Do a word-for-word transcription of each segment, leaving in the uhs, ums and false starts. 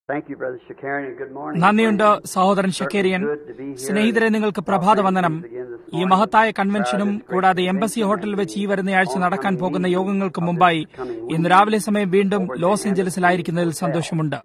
നന്ദിയുണ്ട് സഹോദരൻ ഷക്കേരിയൻ. സ്നേഹിതരെ, നിങ്ങൾക്ക് പ്രഭാതവന്ദനം. ഈ മഹത്തായ കൺവെൻഷനും കൂടാതെ എംബസി ഹോട്ടലിൽ വെച്ച് ഈ വരുന്നയാഴ്ച നടക്കാൻ പോകുന്ന യോഗങ്ങൾക്ക് മുമ്പായി ഇന്ന് രാവിലെ സമയം വീണ്ടും ലോസ് ഏഞ്ചലസിലായിരിക്കുന്നതിൽ സന്തോഷമുണ്ട്.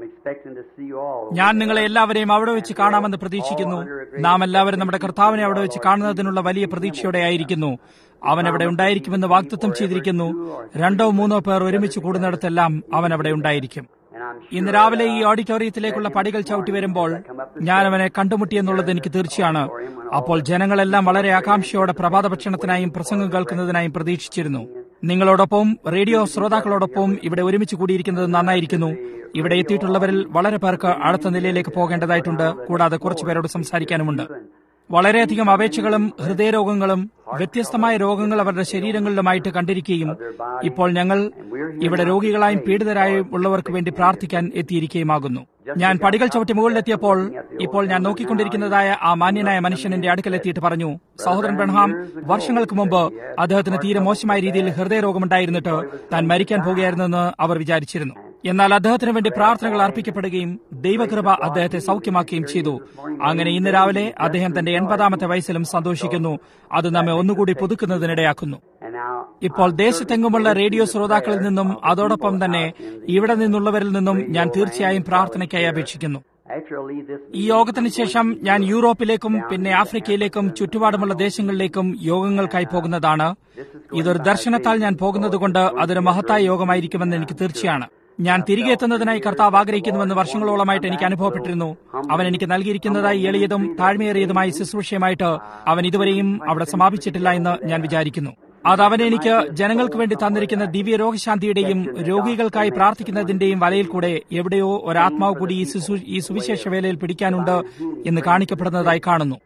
ഞാൻ നിങ്ങളെ എല്ലാവരെയും അവിടെ വെച്ച് കാണാമെന്ന് പ്രതീക്ഷിക്കുന്നു. നാം എല്ലാവരും നമ്മുടെ കർത്താവിനെ അവിടെ വെച്ച് കാണുന്നതിനുള്ള വലിയ പ്രതീക്ഷയോടെ ആയിരിക്കുന്നു. അവൻ അവിടെ ഉണ്ടായിരിക്കുമെന്ന് വാഗ്ദത്തം ചെയ്തിരിക്കുന്നു. രണ്ടോ മൂന്നോ പേർ ഒരുമിച്ച് കൂടുന്നിടത്തെല്ലാം അവൻ അവിടെ ഉണ്ടായിരിക്കും. ഇന്ന് രാവിലെ ഈ ഓഡിറ്റോറിയത്തിലേക്കുള്ള പടികൾ ചവിട്ടി വരുമ്പോൾ ഞാൻ അവനെ കണ്ടുമുട്ടിയെന്നുള്ളത് എനിക്ക് തീർച്ചയാണ്. അപ്പോൾ ജനങ്ങളെല്ലാം വളരെ ആകാംക്ഷയോടെ പ്രഭാത ഭക്ഷണത്തിനായും പ്രസംഗം കേൾക്കുന്നതിനായും പ്രതീക്ഷിച്ചിരുന്നു. നിങ്ങളോടൊപ്പം റേഡിയോ ശ്രോതാക്കളോടൊപ്പം ഇവിടെ ഒരുമിച്ച് കൂടിയിരിക്കുന്നത് നന്നായിരിക്കുന്നു. ഇവിടെ എത്തിയിട്ടുള്ളവരിൽ വളരെ പേർക്ക് അടുത്ത നിലയിലേക്ക് പോകേണ്ടതായിട്ടുണ്ട്. കൂടാതെ കുറച്ചുപേരോട് സംസാരിക്കാനുമുണ്ട്. വളരെയധികം അപേക്ഷകളും ഹൃദയരോഗങ്ങളും വ്യത്യസ്തമായ രോഗങ്ങൾ അവരുടെ ശരീരങ്ങളിലുമായിട്ട് കണ്ടിരിക്കുകയും ഇപ്പോൾ ഞങ്ങൾ ഇവിടെ രോഗികളായും പീഡിതരായും ഉള്ളവർക്ക് വേണ്ടി പ്രാർത്ഥിക്കാൻ എത്തിയിരിക്കുകയുമാകുന്നു. ഞാൻ പടികൾ ചവിട്ടി മുകളിലെത്തിയപ്പോൾ ഇപ്പോൾ ഞാൻ നോക്കിക്കൊണ്ടിരിക്കുന്നതായ ആ മാന്യനായ മനുഷ്യൻ എന്റെ അടുക്കലെത്തിയിട്ട് പറഞ്ഞു, സഹോദരൻ ബ്രൺഹാം, വർഷങ്ങൾക്ക് മുമ്പ് അദ്ദേഹത്തിന് തീരെ മോശമായ രീതിയിൽ ഹൃദയരോഗമുണ്ടായിരുന്നിട്ട് താൻ മരിക്കാൻ പോകുകയായിരുന്നെന്ന് അവർ വിചാരിച്ചിരുന്നു. എന്നാൽ അദ്ദേഹത്തിന് വേണ്ടി പ്രാർത്ഥനകൾ അർപ്പിക്കപ്പെടുകയും ദൈവകൃപ അദ്ദേഹത്തെ സൗഖ്യമാക്കുകയും ചെയ്തു. അങ്ങനെ ഇന്ന് രാവിലെ അദ്ദേഹം തന്റെ എൺപതാമത്തെ വയസ്സിലും സന്തോഷിക്കുന്നു. അത് നമ്മെ ഒന്നുകൂടി പുതുക്കുന്നതിനിടയാക്കുന്നു. ഇപ്പോൾ ദേശത്തെങ്ങുമുള്ള റേഡിയോ ശ്രോതാക്കളിൽ നിന്നും അതോടൊപ്പം തന്നെ ഇവിടെ നിന്നുള്ളവരിൽ നിന്നും ഞാൻ തീർച്ചയായും പ്രാർത്ഥനയ്ക്കായി അപേക്ഷിക്കുന്നു. ഈ യോഗത്തിന് ശേഷം ഞാൻ യൂറോപ്പിലേക്കും പിന്നെ ആഫ്രിക്കയിലേക്കും ചുറ്റുപാടുമുള്ള ദേശങ്ങളിലേക്കും യോഗങ്ങൾക്കായി പോകുന്നതാണ്. ഇതൊരു ദർശനത്താൽ ഞാൻ പോകുന്നതുകൊണ്ട് അതൊരു മഹത്തായ യോഗമായിരിക്കുമെന്ന് എനിക്ക് തീർച്ചയാണ്. ഞാൻ തിരികെ എത്തുന്നതിനായി കർത്താവ് ആഗ്രഹിക്കുന്നുവെന്ന് വർഷങ്ങളോളമായിട്ട് എനിക്ക് അനുഭവപ്പെട്ടിരുന്നു. അവൻ എനിക്ക് നൽകിയിരിക്കുന്നതായി എളിയതും താഴ്മയേറിയതുമായ ശുശ്രൂഷയുമായിട്ട് അവൻ ഇതുവരെയും അവിടെ സമാപിച്ചിട്ടില്ല എന്ന് ഞാൻ വിചാരിക്കുന്നു. അത് അവൻ എനിക്ക് ജനങ്ങൾക്ക് വേണ്ടി തന്നിരിക്കുന്ന ദിവ്യ രോഗശാന്തിയുടെയും രോഗികൾക്കായി പ്രാർത്ഥിക്കുന്നതിന്റെയും വലയിൽ കൂടെ എവിടെയോ ഒരാത്മാവ് കൂടി ഈ സുവിശേഷ വേലയിൽ പിടിക്കാനുണ്ട് എന്ന് കാണിക്കപ്പെടുന്നതായി കാണുന്നു.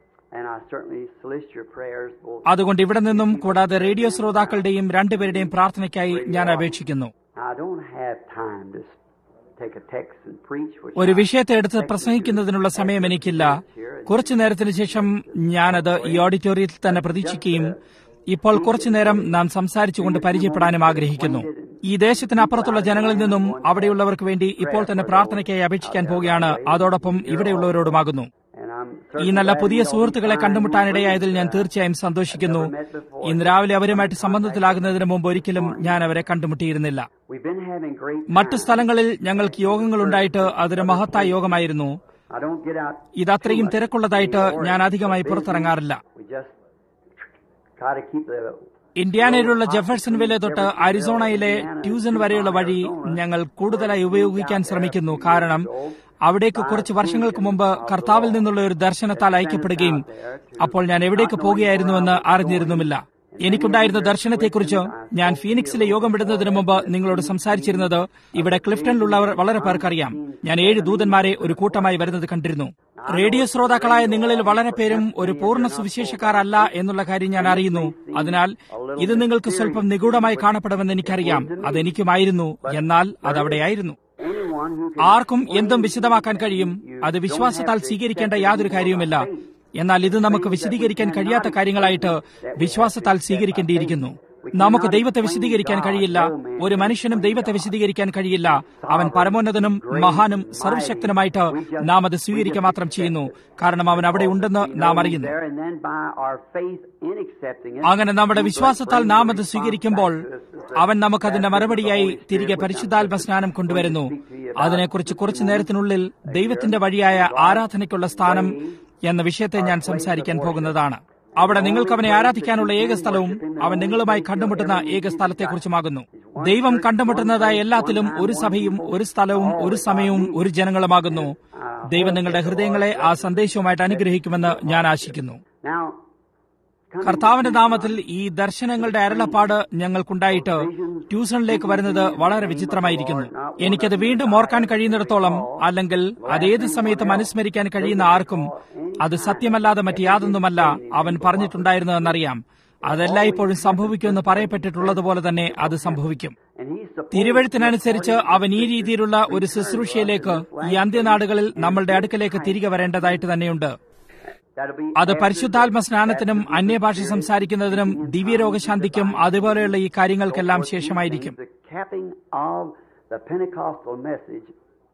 അതുകൊണ്ട് ഇവിടെ നിന്നും കൂടാതെ റേഡിയോ ശ്രോതാക്കളുടെയും രണ്ടുപേരുടെയും പ്രാർത്ഥനയ്ക്കായി ഞാൻ അപേക്ഷിക്കുന്നു. ഒരു വിഷയത്തെ എടുത്ത് പ്രസംഗിക്കുന്നതിനുള്ള സമയം എനിക്കില്ല. കുറച്ചു നേരത്തിന് ശേഷം ഞാനത് ഈ ഓഡിറ്റോറിയത്തിൽ തന്നെ പ്രതീക്ഷിക്കുകയും ഇപ്പോൾ കുറച്ചുനേരം നാം സംസാരിച്ചുകൊണ്ട് പരിചയപ്പെടാനും ആഗ്രഹിക്കുന്നു. ഈ ദേശത്തിനപ്പുറത്തുള്ള ജനങ്ങളിൽ നിന്നും അവിടെയുള്ളവർക്ക് വേണ്ടി ഇപ്പോൾ തന്നെ പ്രാർത്ഥനയ്ക്കായി അപേക്ഷിക്കാൻ പോവുകയാണ്. അതോടൊപ്പം ഇവിടെയുള്ളവരോടുമാകുന്നു. ഈ നല്ല പുതിയ സുഹൃത്തുക്കളെ കണ്ടുമുട്ടാനിടയായതിൽ ഞാൻ തീർച്ചയായും സന്തോഷിക്കുന്നു. ഇന്ന് രാവിലെ അവരുമായിട്ട് സംബന്ധത്തിലാകുന്നതിന് മുമ്പ് ഒരിക്കലും ഞാൻ അവരെ കണ്ടുമുട്ടിയിരുന്നില്ല. മറ്റു സ്ഥലങ്ങളിൽ ഞങ്ങൾക്ക് യോഗങ്ങളുണ്ടായിട്ട് അതൊരു മഹത്തായ യോഗമായിരുന്നു. ഇതത്രയും തിരക്കുള്ളതായിട്ട് ഞാൻ അധികമായി പുറത്തിറങ്ങാറില്ല. ഇന്ത്യാനയിലുള്ള ജെഫേഴ്സൺവില്ലെ തൊട്ട് അരിസോണയിലെ ട്യൂസൺ വരെയുള്ള വഴി ഞങ്ങൾ കൂടുതലായി ഉപയോഗിക്കാൻ ശ്രമിക്കുന്നു. കാരണം അവിടേക്ക് കുറച്ച് വർഷങ്ങൾക്ക് മുമ്പ് കർത്താവിൽ നിന്നുള്ള ഒരു ദർശനത്താൽ അയക്കപ്പെടുകയും അപ്പോൾ ഞാൻ എവിടേക്ക് പോകുകയായിരുന്നുവെന്ന് അറിഞ്ഞിരുന്നുമില്ല. എനിക്കുണ്ടായിരുന്ന ദർശനത്തെക്കുറിച്ച് ഞാൻ ഫീനിക്സിലെ യോഗം വിടുന്നതിന് മുമ്പ് നിങ്ങളോട് സംസാരിച്ചിരുന്നത് ഇവിടെ ക്ലിഫ്റ്റണിലുള്ളവർ വളരെ പേർക്കറിയാം. ഞാൻ ഏഴ് ദൂതന്മാരെ ഒരു കൂട്ടമായി വരുന്നത് കണ്ടിരുന്നു. റേഡിയോ ശ്രോതാക്കളായ നിങ്ങളിൽ വളരെ പേരും ഒരു പൂർണ്ണ സുവിശേഷക്കാരല്ല എന്നുള്ള കാര്യം ഞാൻ അറിയുന്നു. അതിനാൽ ഇത് നിങ്ങൾക്ക് സ്വല്പം നിഗൂഢമായി കാണപ്പെടുമെന്ന് എനിക്കറിയാം. അതെനിക്കുമായിരുന്നു. എന്നാൽ അതവിടെയായിരുന്നു. ആർക്കും എന്തും വിശദമാക്കാൻ കഴിയും. അത് വിശ്വാസത്താൽ സ്വീകരിക്കേണ്ട യാതൊരു കാര്യവുമില്ല. എന്നാൽ ഇത് നമുക്ക് വിശദീകരിക്കാൻ കഴിയാത്ത കാര്യങ്ങളായിട്ട് വിശ്വാസത്താൽ സ്വീകരിക്കേണ്ടിയിരിക്കുന്നു. നമുക്ക് ദൈവത്തെ വിശദീകരിക്കാൻ കഴിയില്ല. ഒരു മനുഷ്യനും ദൈവത്തെ വിശദീകരിക്കാൻ കഴിയില്ല. അവൻ പരമോന്നതനും മഹാനും സർവശക്തനുമായിട്ട് നാം അത് സ്വീകരിക്കുക മാത്രം ചെയ്യുന്നു. കാരണം അവൻ അവിടെ ഉണ്ടെന്ന് നാം അറിയുന്നു. അങ്ങനെ നമ്മുടെ വിശ്വാസത്താൽ നാം അത് സ്വീകരിക്കുമ്പോൾ അവൻ നമുക്കതിന്റെ മറുപടിയായി തിരികെ പരിശുദ്ധാത്മ സ്നാനം കൊണ്ടുവരുന്നു. അതിനെക്കുറിച്ച് കുറച്ചു നേരത്തിനുള്ളിൽ ദൈവത്തിന്റെ വഴിയായ ആരാധനയ്ക്കുള്ള സ്ഥാനം എന്ന വിഷയത്തെ ഞാൻ സംസാരിക്കാൻ പോകുന്നതാണ്. അവിടെ നിങ്ങൾക്ക് അവനെ ആരാധിക്കാനുള്ള ഏക സ്ഥലവും അവൻ നിങ്ങളുമായി കണ്ടുമുട്ടുന്ന ഏക സ്ഥലത്തെക്കുറിച്ചുമാകുന്നു. ദൈവം കണ്ടുമുട്ടുന്നതായ എല്ലാത്തിലും ഒരു സഭയും ഒരു സ്ഥലവും ഒരു സമയവും ഒരു ജനങ്ങളുമാകുന്നു. ദൈവം നിങ്ങളുടെ ഹൃദയങ്ങളെ ആ സന്ദേശവുമായിട്ട് അനുഗ്രഹിക്കുമെന്ന് ഞാൻ ആശിക്കുന്നു. കർത്താവിന്റെ നാമത്തിൽ ഈ ദർശനങ്ങളുടെ അരുളപ്പാട് ഞങ്ങൾക്കുണ്ടായിട്ട് ട്യൂസണിലേക്ക് വരുന്നത് വളരെ വിചിത്രമായിരിക്കുന്നു. എനിക്കത് വീണ്ടും ഓർക്കാൻ കഴിയുന്നിടത്തോളം, അല്ലെങ്കിൽ അതേത് സമയത്തും അനുസ്മരിക്കാൻ കഴിയുന്ന ആർക്കും അത് സത്യമല്ലാതെ മറ്റ് യാതൊന്നുമല്ല അവൻ പറഞ്ഞിട്ടുണ്ടായിരുന്നതെന്നറിയാം. അതെല്ലാം ഇപ്പോഴും സംഭവിക്കുമെന്ന് പറയപ്പെട്ടിട്ടുള്ളതുപോലെ തന്നെ അത് സംഭവിക്കും. തിരുവെഴുത്തിനനുസരിച്ച് അവൻ ഈ രീതിയിലുള്ള ഒരു ശുശ്രൂഷയിലേക്ക് ഈ അന്ത്യനാടുകളിൽ നമ്മളുടെ അടുക്കലേക്ക് തിരികെ വരേണ്ടതായിട്ട് തന്നെയുണ്ട്. അത് പരിശുദ്ധാത്മ സ്നാനത്തിനും അന്യഭാഷ സംസാരിക്കുന്നതിനും ദിവ്യരോഗശാന്തിക്കും അതുപോലെയുള്ള ഈ കാര്യങ്ങൾക്കെല്ലാം ശേഷമായിരിക്കും.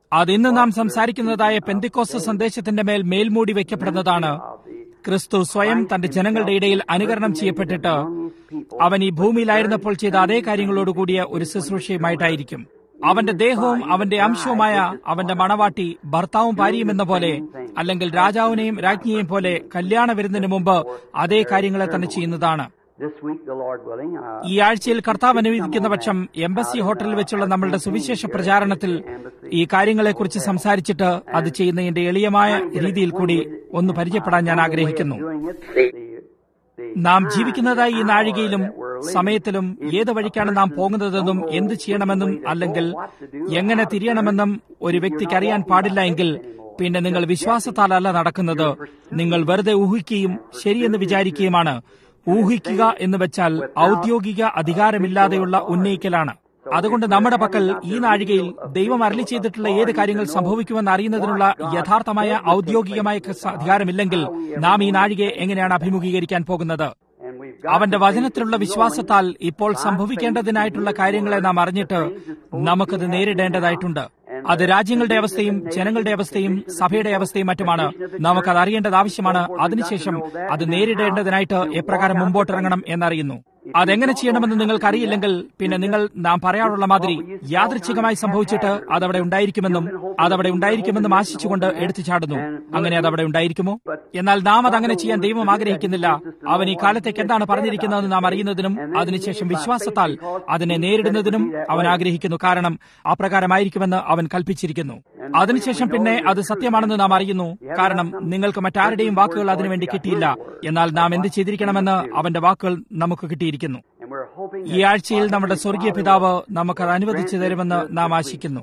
അത് ഇന്ന് നാം സംസാരിക്കുന്നതായ പെന്തിക്കോസ്ത് സന്ദേശത്തിന്റെ മേൽ മേൽമൂടി വയ്ക്കപ്പെടുന്നതാണ്. ക്രിസ്തു സ്വയം തന്റെ ജനങ്ങളുടെ ഇടയിൽ അനുകരണം ചെയ്യപ്പെട്ടിട്ട് അവൻ ഈ ഭൂമിയിലായിരുന്നപ്പോൾ ചെയ്ത അതേ കാര്യങ്ങളോടുകൂടിയ ഒരു ശുശ്രൂഷയുമായിട്ടായിരിക്കും. അവന്റെ ദേഹവും അവന്റെ അംശവുമായ അവന്റെ മണവാട്ടി ഭർത്താവും ഭാര്യയും എന്ന പോലെ, അല്ലെങ്കിൽ രാജാവിനെയും രാജ്ഞിയെയും പോലെ കല്യാണ വിരുന്നിന് മുമ്പ് അതേ കാര്യങ്ങളെ തന്നെ ചെയ്യുന്നതാണ്. ഈ ആഴ്ചയിൽ കർത്താവ് അനുവദിക്കുന്ന പക്ഷം എംബസി ഹോട്ടലിൽ വെച്ചുള്ള നമ്മളുടെ സുവിശേഷ പ്രചാരണത്തിൽ ഈ കാര്യങ്ങളെക്കുറിച്ച് സംസാരിച്ചിട്ട് അത് ചെയ്യുന്നതിന്റെ എളിയമായ രീതിയിൽ കൂടി ഒന്ന് പരിചയപ്പെടാൻ ഞാൻ ആഗ്രഹിക്കുന്നു. നാം ജീവിക്കുന്നതായി ഈ നാഴികയിലും സമയത്തിലും ഏത് വഴിക്കാണ് നാം പോകുന്നതെന്നും എന്ത് ചെയ്യണമെന്നും അല്ലെങ്കിൽ എങ്ങനെ തിരിയണമെന്നും ഒരു വ്യക്തിക്ക് അറിയാൻ പാടില്ല എങ്കിൽ പിന്നെ നിങ്ങൾ വിശ്വാസത്താലല്ല നടക്കുന്നത്. നിങ്ങൾ വെറുതെ ഊഹിക്കുകയും ശരിയെന്ന് വിചാരിക്കുകയുമാണ്. ഊഹിക്കുക എന്ന് വെച്ചാൽ ഔദ്യോഗിക അധികാരമില്ലാതെയുള്ള ഉന്നയിക്കലാണ്. അതുകൊണ്ട് നമ്മുടെ പക്കൽ ഈ നാഴികയിൽ ദൈവം അരുളി ചെയ്തിട്ടുള്ള ഏത് കാര്യങ്ങൾ സംഭവിക്കുമെന്ന് അറിയുന്നതിനുള്ള യഥാർത്ഥമായ ഔദ്യോഗികമായ അധികാരമില്ലെങ്കിൽ നാം ഈ നാഴികയെ എങ്ങനെയാണ് അഭിമുഖീകരിക്കാൻ പോകുന്നത്? അവന്റെ വചനത്തിലുള്ള വിശ്വാസത്താൽ ഇപ്പോൾ സംഭവിക്കേണ്ടതിനായിട്ടുള്ള കാര്യങ്ങളെ നാം അറിഞ്ഞിട്ട് നമുക്കത് നേരിടേണ്ടതായിട്ടുണ്ട്. അത് രാജ്യങ്ങളുടെ അവസ്ഥയും ജനങ്ങളുടെ അവസ്ഥയും സഭയുടെ അവസ്ഥയും മറ്റുമാണ്. നമുക്കത് അറിയേണ്ടത് ആവശ്യമാണ്. അതിനുശേഷം അത് നേരിടേണ്ടതിനായിട്ട് എപ്രകാരം മുമ്പോട്ടിറങ്ങണം എന്നറിയുന്നു. അതെങ്ങനെ ചെയ്യണമെന്ന് നിങ്ങൾക്കറിയില്ലെങ്കിൽ പിന്നെ നിങ്ങൾ നാം പറയാറുള്ള മാതിരി യാദൃച്ഛികമായി സംഭവിച്ചിട്ട് അതവിടെ ഉണ്ടായിരിക്കുമെന്നും അതവിടെ ഉണ്ടായിരിക്കുമെന്നും ആശിച്ചുകൊണ്ട് എടുത്തു ചാടുന്നു. അങ്ങനെ അതവിടെ ഉണ്ടായിരിക്കുമോ? എന്നാൽ നാം അതങ്ങനെ ചെയ്യാൻ ദൈവം ആഗ്രഹിക്കുന്നില്ല. അവൻ ഈ കാലത്തേക്ക് എന്താണ് പറഞ്ഞിരിക്കുന്നതെന്ന് നാം അറിയുന്നതിനും അതിനുശേഷം വിശ്വാസത്താൽ അതിനെ നേരിടുന്നതിനും അവൻ ആഗ്രഹിക്കുന്നു. കാരണം അപ്രകാരമായിരിക്കുമെന്ന് അവൻ കൽപ്പിച്ചിരിക്കുന്നു. അതിനുശേഷം പിന്നെ അത് സത്യമാണെന്ന് നാം അറിയുന്നു. കാരണം നിങ്ങൾക്ക് മറ്റാരുടെയും വാക്കുകൾ അതിനുവേണ്ടി കിട്ടിയില്ല. എന്നാൽ നാം എന്ത് ചെയ്തിരിക്കണമെന്ന് അവന്റെ വാക്കുകൾ നമുക്ക് കിട്ടിയിരിക്കുന്നു. ഈ ആഴ്ചയിൽ നമ്മുടെ സ്വർഗീയ പിതാവ് നമുക്കത് അനുവദിച്ചു തരുമെന്ന് നാം ആശിക്കുന്നു.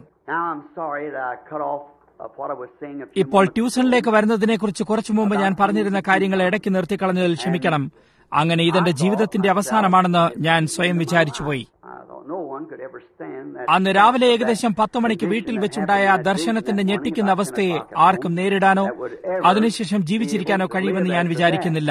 ഇപ്പോൾ ട്യൂഷനിലേക്ക് വരുന്നതിനെക്കുറിച്ച് കുറച്ചു മുമ്പ് ഞാൻ പറഞ്ഞിരുന്ന കാര്യങ്ങൾ ഇടയ്ക്ക് നിർത്തിക്കളഞ്ഞതിൽ ക്ഷമിക്കണം. അങ്ങനെ ഇതെന്റെ ജീവിതത്തിന്റെ അവസാനമാണെന്ന് ഞാൻ സ്വയം വിചാരിച്ചുപോയി. അന്ന് രാവിലെ ഏകദേശം പത്ത് മണിക്ക് വീട്ടിൽ വെച്ചുണ്ടായ ദർശനത്തിന്റെ ഞെട്ടിക്കുന്ന അവസ്ഥയെ ആർക്കും നേരിടാനോ അതിനുശേഷം ജീവിച്ചിരിക്കാനോ കഴിയുമെന്ന് ഞാൻ വിചാരിക്കുന്നില്ല.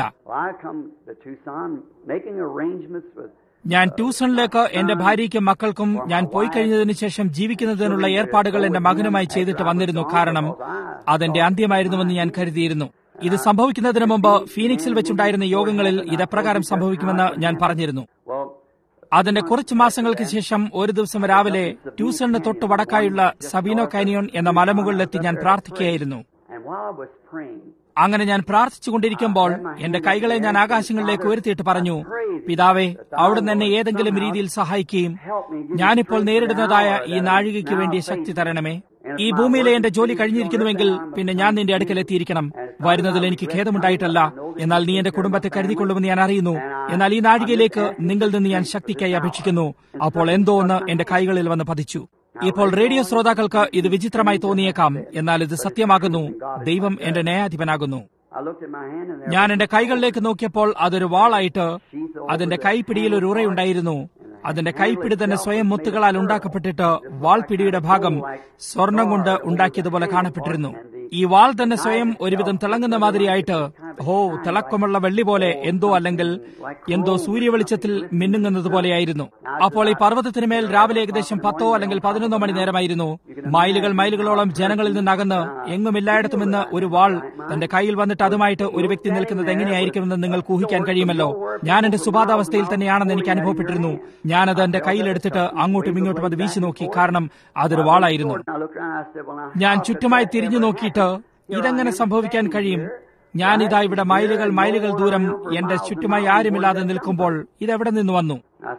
ഞാൻ ട്യൂഷനിലേക്ക് എന്റെ ഭാര്യയ്ക്കും മക്കൾക്കും ഞാൻ പോയി കഴിഞ്ഞതിനു ശേഷം ജീവിക്കുന്നതിനുള്ള ഏർപ്പാടുകൾ എന്റെ മകനുമായി ചെയ്തിട്ട് വന്നിരുന്നു. കാരണം അതെന്റെ അന്ത്യമായിരുന്നുവെന്ന് ഞാൻ കരുതിയിരുന്നു. ഇത് സംഭവിക്കുന്നതിന് മുമ്പ് ഫീനിക്സിൽ വെച്ചുണ്ടായിരുന്ന യോഗങ്ങളിൽ ഇതെപ്രകാരം സംഭവിക്കുമെന്ന് ഞാൻ പറഞ്ഞിരുന്നു. അതിന്റെ കുറച്ചു മാസങ്ങൾക്ക് ശേഷം ഒരു ദിവസം രാവിലെ ട്യൂഷന് തൊട്ട് വടക്കായുള്ള സബീനോ കാനിയോൺ എന്ന മലമുകളിലെത്തി ഞാൻ പ്രാർത്ഥിക്കുകയായിരുന്നു. അങ്ങനെ ഞാൻ പ്രാർത്ഥിച്ചുകൊണ്ടിരിക്കുമ്പോൾ എന്റെ കൈകളെ ഞാൻ ആകാശങ്ങളിലേക്ക് ഉയർത്തിയിട്ട് പറഞ്ഞു, പിതാവേ, അവിടുന്ന് എന്നെ ഏതെങ്കിലും രീതിയിൽ സഹായിക്കുകയും ഞാനിപ്പോൾ നേരിടുന്നതായ ഈ നാഴികയ്ക്ക് വേണ്ടിയ ശക്തി തരണമേ. ഈ ഭൂമിയിലെ എന്റെ ജോലി കഴിഞ്ഞിരിക്കുന്നുവെങ്കിൽ പിന്നെ ഞാൻ നിന്റെ അടുക്കൽ എത്തിയിരിക്കണം. വരുന്നതിൽ എനിക്ക് ഖേദമുണ്ടായിട്ടല്ല, എന്നാൽ നീ എന്റെ കുടുംബത്തെ കരുതിക്കൊള്ളുമെന്ന് ഞാൻ അറിയുന്നു. എന്നാൽ ഈ നാഴികയിലേക്ക് നിങ്ങളിൽ നിന്ന് ഞാൻ ശക്തിക്കായി അപേക്ഷിക്കുന്നു. അപ്പോൾ എന്തോ ഒന്ന് എന്റെ കൈകളിൽ വന്ന് പതിച്ചു. ഇപ്പോൾ റേഡിയോ ശ്രോതാക്കൾക്ക് ഇത് വിചിത്രമായി തോന്നിയേക്കാം, എന്നാൽ ഇത് സത്യമാകുന്നു. ദൈവം എന്റെ ന്യായാധിപനാകുന്നു. ഞാൻ എന്റെ കൈകളിലേക്ക് നോക്കിയപ്പോൾ അതൊരു വാളായിട്ട് അതിന്റെ കൈപ്പിടിയിൽ ഒരു ഉറയുണ്ടായിരുന്നു. അതിന്റെ കൈപ്പിടി തന്നെ സ്വയം മുത്തുകളാൽ ഉണ്ടാക്കപ്പെട്ടിട്ട് വാൾപിടിയുടെ ഭാഗം സ്വർണം കൊണ്ട് ഉണ്ടാക്കിയതുപോലെ കാണപ്പെട്ടിരുന്നു. ഈ വാൾ തന്നെ സ്വയം ഒരുവിധം തിളങ്ങുന്ന മാതിരിയായിട്ട് ഹോ തിളക്കമുള്ള വെള്ളി പോലെ എന്തോ അല്ലെങ്കിൽ എന്തോ സൂര്യവെളിച്ചത്തിൽ മിന്നുന്നത് പോലെയായിരുന്നു. അപ്പോൾ ഈ പർവ്വതത്തിന് മേൽ രാവിലെ ഏകദേശം പത്തോ അല്ലെങ്കിൽ പതിനൊന്നോ മണി നേരമായിരുന്നു. മൈലുകൾ മൈലുകളോളം ജനങ്ങളിൽ നിന്നകന്ന് എങ്ങുമില്ലായിടത്തുമെന്ന് ഒരു വാൾ തന്റെ കയ്യിൽ വന്നിട്ട് അതുമായിട്ട് ഒരു വ്യക്തി നിൽക്കുന്നത് എങ്ങനെയായിരിക്കുമെന്ന് നിങ്ങൾക്ക് ഊഹിക്കാൻ കഴിയുമല്ലോ. ഞാൻ എന്റെ സുബാധാവസ്ഥയിൽ തന്നെയാണെന്ന് എനിക്ക് അനുഭവപ്പെട്ടിരുന്നു. ഞാനത് എന്റെ കയ്യിലെടുത്തിട്ട് അങ്ങോട്ടും ഇങ്ങോട്ടും അത് വീശി നോക്കി. കാരണം അതൊരു വാളായിരുന്നു. ഞാൻ ചുറ്റുമായി തിരിഞ്ഞു നോക്കിയിട്ട് ഇതെങ്ങനെ സംഭവിക്കാൻ കഴിയും? ഞാനിതാ ഇവിടെ മൈലുകൾ മൈലുകൾ ദൂരം എന്റെ ചുറ്റുമായി ആരുമില്ലാതെ നിൽക്കുമ്പോൾ ഇതെവിടെ നിന്ന് വന്നു?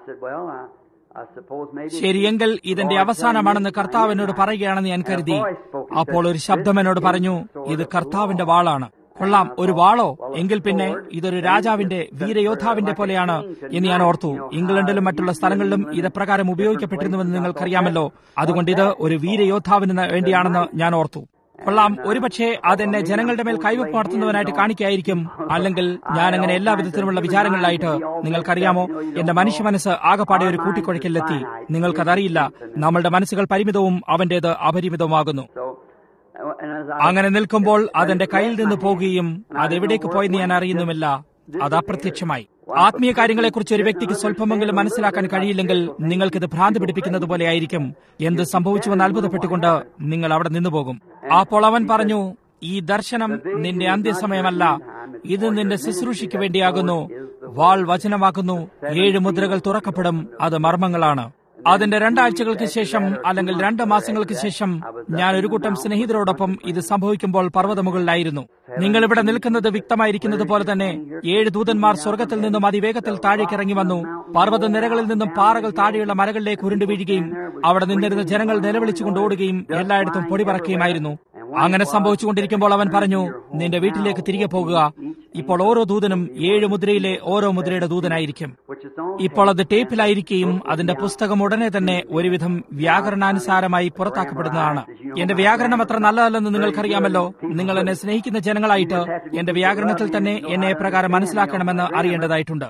ശരിയെങ്കിൽ ഇതിന്റെ അവസാനമാണെന്ന് കർത്താവ് എന്നോട് പറയുകയാണെന്ന് ഞാൻ കരുതി. അപ്പോൾ ഒരു ശബ്ദം എന്നോട് പറഞ്ഞു, ഇത് കർത്താവിന്റെ വാളാണ്. കൊള്ളാം, ഒരു വാളോ? എങ്കിൽ പിന്നെ ഇതൊരു രാജാവിന്റെ വീരയോദ്ധാവിന്റെ പോലെയാണ് എന്ന് ഞാൻ ഓർത്തു. ഇംഗ്ലണ്ടിലും മറ്റുള്ള സ്ഥലങ്ങളിലും ഇതെപ്രകാരം ഉപയോഗിക്കപ്പെട്ടിരുന്നുവെന്ന് നിങ്ങൾക്കറിയാമല്ലോ. അതുകൊണ്ട് ഇത് ഒരു വീരയോദ്ധാവിന് വേണ്ടിയാണെന്ന് ഞാൻ ഓർത്തു. കൊള്ളാം, ഒരുപക്ഷെ അതെന്നെ ജനങ്ങളുടെ മേൽ കൈവപ്പ് നടത്തുന്നവനായിട്ട് കാണിക്കായിരിക്കും. അല്ലെങ്കിൽ ഞാൻ അങ്ങനെ എല്ലാ വിധത്തിലുമുള്ള വിചാരങ്ങളിലായിട്ട്. നിങ്ങൾക്കറിയാമോ, എന്റെ മനുഷ്യ മനസ്സ് ആകെപ്പാടെ ഒരു കൂട്ടിക്കൊഴക്കിലെത്തി. നിങ്ങൾക്കതറിയില്ല. നമ്മളുടെ മനസ്സുകൾ പരിമിതവും അവന്റേത് അപരിമിതവുമാകുന്നു. അങ്ങനെ നിൽക്കുമ്പോൾ അതെന്റെ കയ്യിൽ നിന്ന് പോകുകയും അതെവിടേക്ക് പോയെന്ന് ഞാൻ അറിയുന്നുമില്ല. അത് അപ്രത്യക്ഷമായി. ആത്മീയ കാര്യങ്ങളെക്കുറിച്ച് ഒരു വ്യക്തിക്ക് സ്വല്പമെങ്കിലും മനസ്സിലാക്കാൻ കഴിയില്ലെങ്കിൽ നിങ്ങൾക്കിത് ഭ്രാന്ത് പിടിപ്പിക്കുന്നത് പോലെ ആയിരിക്കും. എന്ത് സംഭവിച്ചുവെന്ന് അത്ഭുതപ്പെട്ടുകൊണ്ട് നിങ്ങൾ അവിടെ നിന്നുപോകും. അപ്പോൾ അവൻ പറഞ്ഞു, ഈ ദർശനം നിന്റെ അന്ത്യസമയമല്ല, ഇത് നിന്റെ ശുശ്രൂഷയ്ക്ക് വേണ്ടിയാകുന്നു. വാൾ വചനമാക്കുന്നു. ഏഴ് മുദ്രകൾ തുറക്കപ്പെടും. അത് മർമ്മങ്ങളാണ്. അതിന്റെ രണ്ടാഴ്ചകൾക്ക് ശേഷം അല്ലെങ്കിൽ രണ്ട് മാസങ്ങൾക്ക് ശേഷം ഞാൻ ഒരു കൂട്ടം സ്നേഹിതരോടൊപ്പം ഇത് സംഭവിക്കുമ്പോൾ പർവ്വതമുകളിലായിരുന്നു. നിങ്ങൾ ഇവിടെ നിൽക്കുന്നത് വ്യക്തമായിരിക്കുന്നത് പോലെ തന്നെ ഏഴ് ദൂതന്മാർ സ്വർഗത്തിൽ നിന്നും അതിവേഗത്തിൽ താഴേക്ക് ഇറങ്ങി വന്നു. പർവ്വത നിരകളിൽ നിന്നും പാറകൾ താഴെയുള്ള മലകളിലേക്ക് ഉരുണ്ടു വീഴുകയും അവിടെ നിന്നിരുന്ന ജനങ്ങൾ നിലവിളിച്ചുകൊണ്ട് ഓടുകയും എല്ലായിടത്തും പൊടി പറക്കുകയുമായിരുന്നു. അങ്ങനെ സംഭവിച്ചുകൊണ്ടിരിക്കുമ്പോൾ അവൻ പറഞ്ഞു, നിന്റെ വീട്ടിലേക്ക് തിരികെ പോകുക. ഇപ്പോൾ ഓരോ ദൂതനും ഏഴ് മുദ്രയിലെ ഓരോ മുദ്രയുടെ ദൂതനായിരിക്കും. ഇപ്പോൾ അത് ടേപ്പിലായിരിക്കുകയും അതിന്റെ പുസ്തകം ഉടനെ തന്നെ ഒരുവിധം വ്യാകരണാനുസാരമായി പുറത്താക്കപ്പെടുന്നതാണ്. എന്റെ വ്യാകരണം അത്ര നല്ലതല്ലെന്ന് നിങ്ങൾക്കറിയാമല്ലോ. നിങ്ങൾ എന്നെ സ്നേഹിക്കുന്ന ജനങ്ങളായിട്ട് എന്റെ വ്യാകരണത്തിൽ തന്നെ എന്നെ പ്രകാരം മനസ്സിലാക്കണമെന്ന് അറിയേണ്ടതായിട്ടുണ്ട്.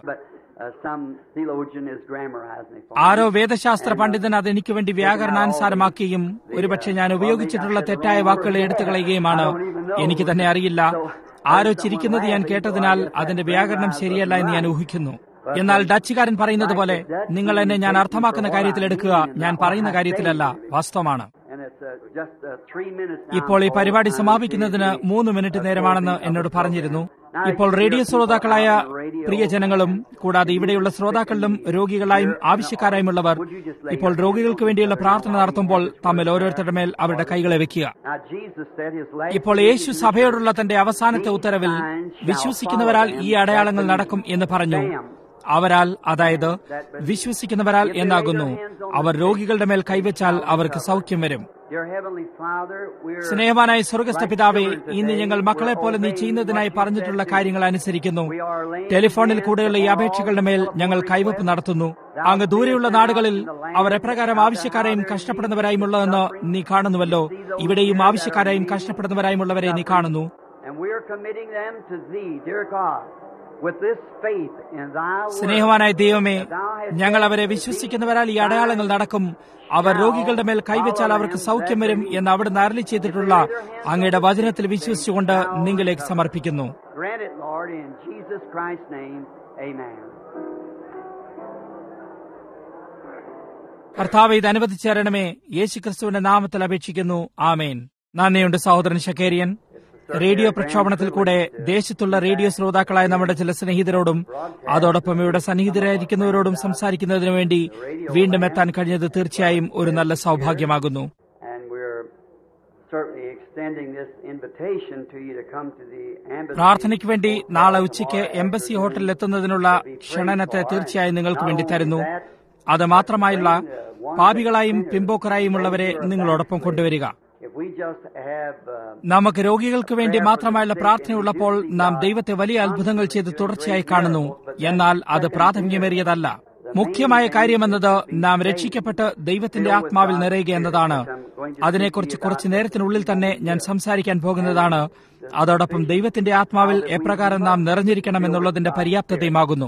ആരോ വേദശാസ്ത്ര പണ്ഡിതൻ അതെനിക്ക് വേണ്ടി വ്യാകരണാനുസാരമാക്കുകയും ഒരുപക്ഷെ ഞാൻ ഉപയോഗിച്ചിട്ടുള്ള തെറ്റായ വാക്കുകൾ എടുത്തു കളയുകയുമാണ്. എനിക്ക് തന്നെ അറിയില്ല. ആരോ ചിരിക്കുന്നത് ഞാൻ കേട്ടതിനാൽ അതിന്റെ വ്യാകരണം ശരിയല്ല എന്ന് ഞാൻ ഊഹിക്കുന്നു. എന്നാൽ ഡച്ചുകാരൻ പറയുന്നത് പോലെ നിങ്ങൾ എന്നെ ഞാൻ അർത്ഥമാക്കുന്ന കാര്യത്തിൽ എടുക്കുക, ഞാൻ പറയുന്ന കാര്യത്തിലല്ല. വാസ്തവമാണ്. ഇപ്പോൾ ഈ പരിപാടി സമാപിക്കുന്നതിന് മൂന്ന് മിനിറ്റ് നേരമാണെന്ന് എന്നോട് പറഞ്ഞിരുന്നു. ഇപ്പോൾ റേഡിയോ ശ്രോതാക്കളായ പ്രിയജനങ്ങളും കൂടാതെ ഇവിടെയുള്ള ശ്രോതാക്കളിലും രോഗികളായും ആവശ്യക്കാരായുമുള്ളവർ ഇപ്പോൾ രോഗികൾക്ക് വേണ്ടിയുള്ള പ്രാർത്ഥന നടത്തുമ്പോൾ തമ്മിൽ ഓരോരുത്തരുടെ മേൽ അവരുടെ കൈകളെ വെക്കുക. ഇപ്പോൾ യേശു സഭയോടുള്ള തന്റെ അവസാനത്തെ ഉത്തരവിൽ വിശ്വസിക്കുന്നവരാൽ ഈ അടയാളങ്ങൾ നടക്കും എന്ന് പറഞ്ഞു. അവരാൽ, അതായത് വിശ്വസിക്കുന്നവരാൽ എന്നാകുന്നു. അവർ രോഗികളുടെ മേൽ കൈവച്ചാൽ അവർക്ക് സൗഖ്യം വരും. സ്നേഹവാനായ സ്വർഗസ്ഥ പിതാവേ, ഇന്ന് ഞങ്ങൾ മക്കളെ പോലെ നീ ചെയ്യുന്നതിനായി പറഞ്ഞിട്ടുള്ള കാര്യങ്ങൾ അനുസരിക്കുന്നു. ടെലിഫോണിൽ കൂടെയുള്ള ഈ അപേക്ഷകളുടെ മേൽ ഞങ്ങൾ കൈവപ്പ് നടത്തുന്നു. അങ്ങ് ദൂരെയുള്ള നാടുകളിൽ അവർ എപ്രകാരം ആവശ്യക്കാരെയും കഷ്ടപ്പെടുന്നവരായുമുള്ളതെന്ന് നീ കാണുന്നുവല്ലോ. ഇവിടെയും ആവശ്യക്കാരെയും കഷ്ടപ്പെടുന്നവരായുമുള്ളവരെ നീ കാണുന്നു. സ്നേഹവാനായ ദൈവമേ, ഞങ്ങൾ അവരെ വിശ്വസിക്കുന്നവരാൽ ഈ അടയാളങ്ങൾ നടക്കും. അവർ രോഗികളുടെ മേൽ കൈവച്ചാൽ അവർക്ക് സൗഖ്യം വരും എന്ന് അവിടുന്ന് അരുളി ചെയ്തിട്ടുള്ള അങ്ങയുടെ വചനത്തിൽ വിശ്വസിച്ചുകൊണ്ട് നിങ്ങളിലേക്ക് സമർപ്പിക്കുന്നു. കർത്താവേ, ഇത് അനുവദിച്ചു തരണമേ. യേശുക്രിസ്തുവിന്റെ നാമത്തിൽ അപേക്ഷിക്കുന്നു. ആമേൻ. നന്ദിയുണ്ട് സഹോദരൻ ഷക്കേരിയൻ. റേഡിയോ പ്രക്ഷോഭണത്തിൽ കൂടെ ദേശത്തുള്ള റേഡിയോ ശ്രോതാക്കളായ നമ്മുടെ ചില സ്നേഹിതരോടും അതോടൊപ്പം ഇവിടെ സന്നിഹിതരായിരിക്കുന്നവരോടും സംസാരിക്കുന്നതിനു വേണ്ടി വീണ്ടും എത്താൻ കഴിഞ്ഞത് തീർച്ചയായും ഒരു നല്ല സൗഭാഗ്യമാകുന്നു. പ്രാർത്ഥനയ്ക്ക് വേണ്ടി നാളെ ഉച്ചയ്ക്ക് എംബസി ഹോട്ടലിൽ എത്തുന്നതിനുള്ള ക്ഷണനത്തെ തീർച്ചയായും നിങ്ങൾക്ക് വേണ്ടി തരുന്നു. അത് മാത്രമായുള്ള പാപികളായും പിമ്പോക്കറായുമുള്ളവരെ നിങ്ങളോടൊപ്പം കൊണ്ടുവരിക. നമുക്ക് രോഗികൾക്ക് വേണ്ടി മാത്രമായുള്ള പ്രാർത്ഥനയുള്ളപ്പോൾ നാം ദൈവത്തെ വലിയ അത്ഭുതങ്ങൾ ചെയ്ത് തുടർച്ചയായി കാണുന്നു. എന്നാൽ അത് പ്രാഥമികമേറിയതല്ല. മുഖ്യമായ കാര്യമെന്നത് നാം രക്ഷിക്കപ്പെട്ട് ദൈവത്തിന്റെ ആത്മാവിൽ നിറയുക എന്നതാണ്. അതിനെക്കുറിച്ച് കുറച്ചു നേരത്തിനുള്ളിൽ തന്നെ ഞാൻ സംസാരിക്കാൻ പോകുന്നതാണ്. അതോടൊപ്പം ദൈവത്തിന്റെ ആത്മാവിൽ എപ്രകാരം നാം നിറഞ്ഞിരിക്കണമെന്നുള്ളതിന്റെ പര്യാപ്തതയുമാകുന്നു.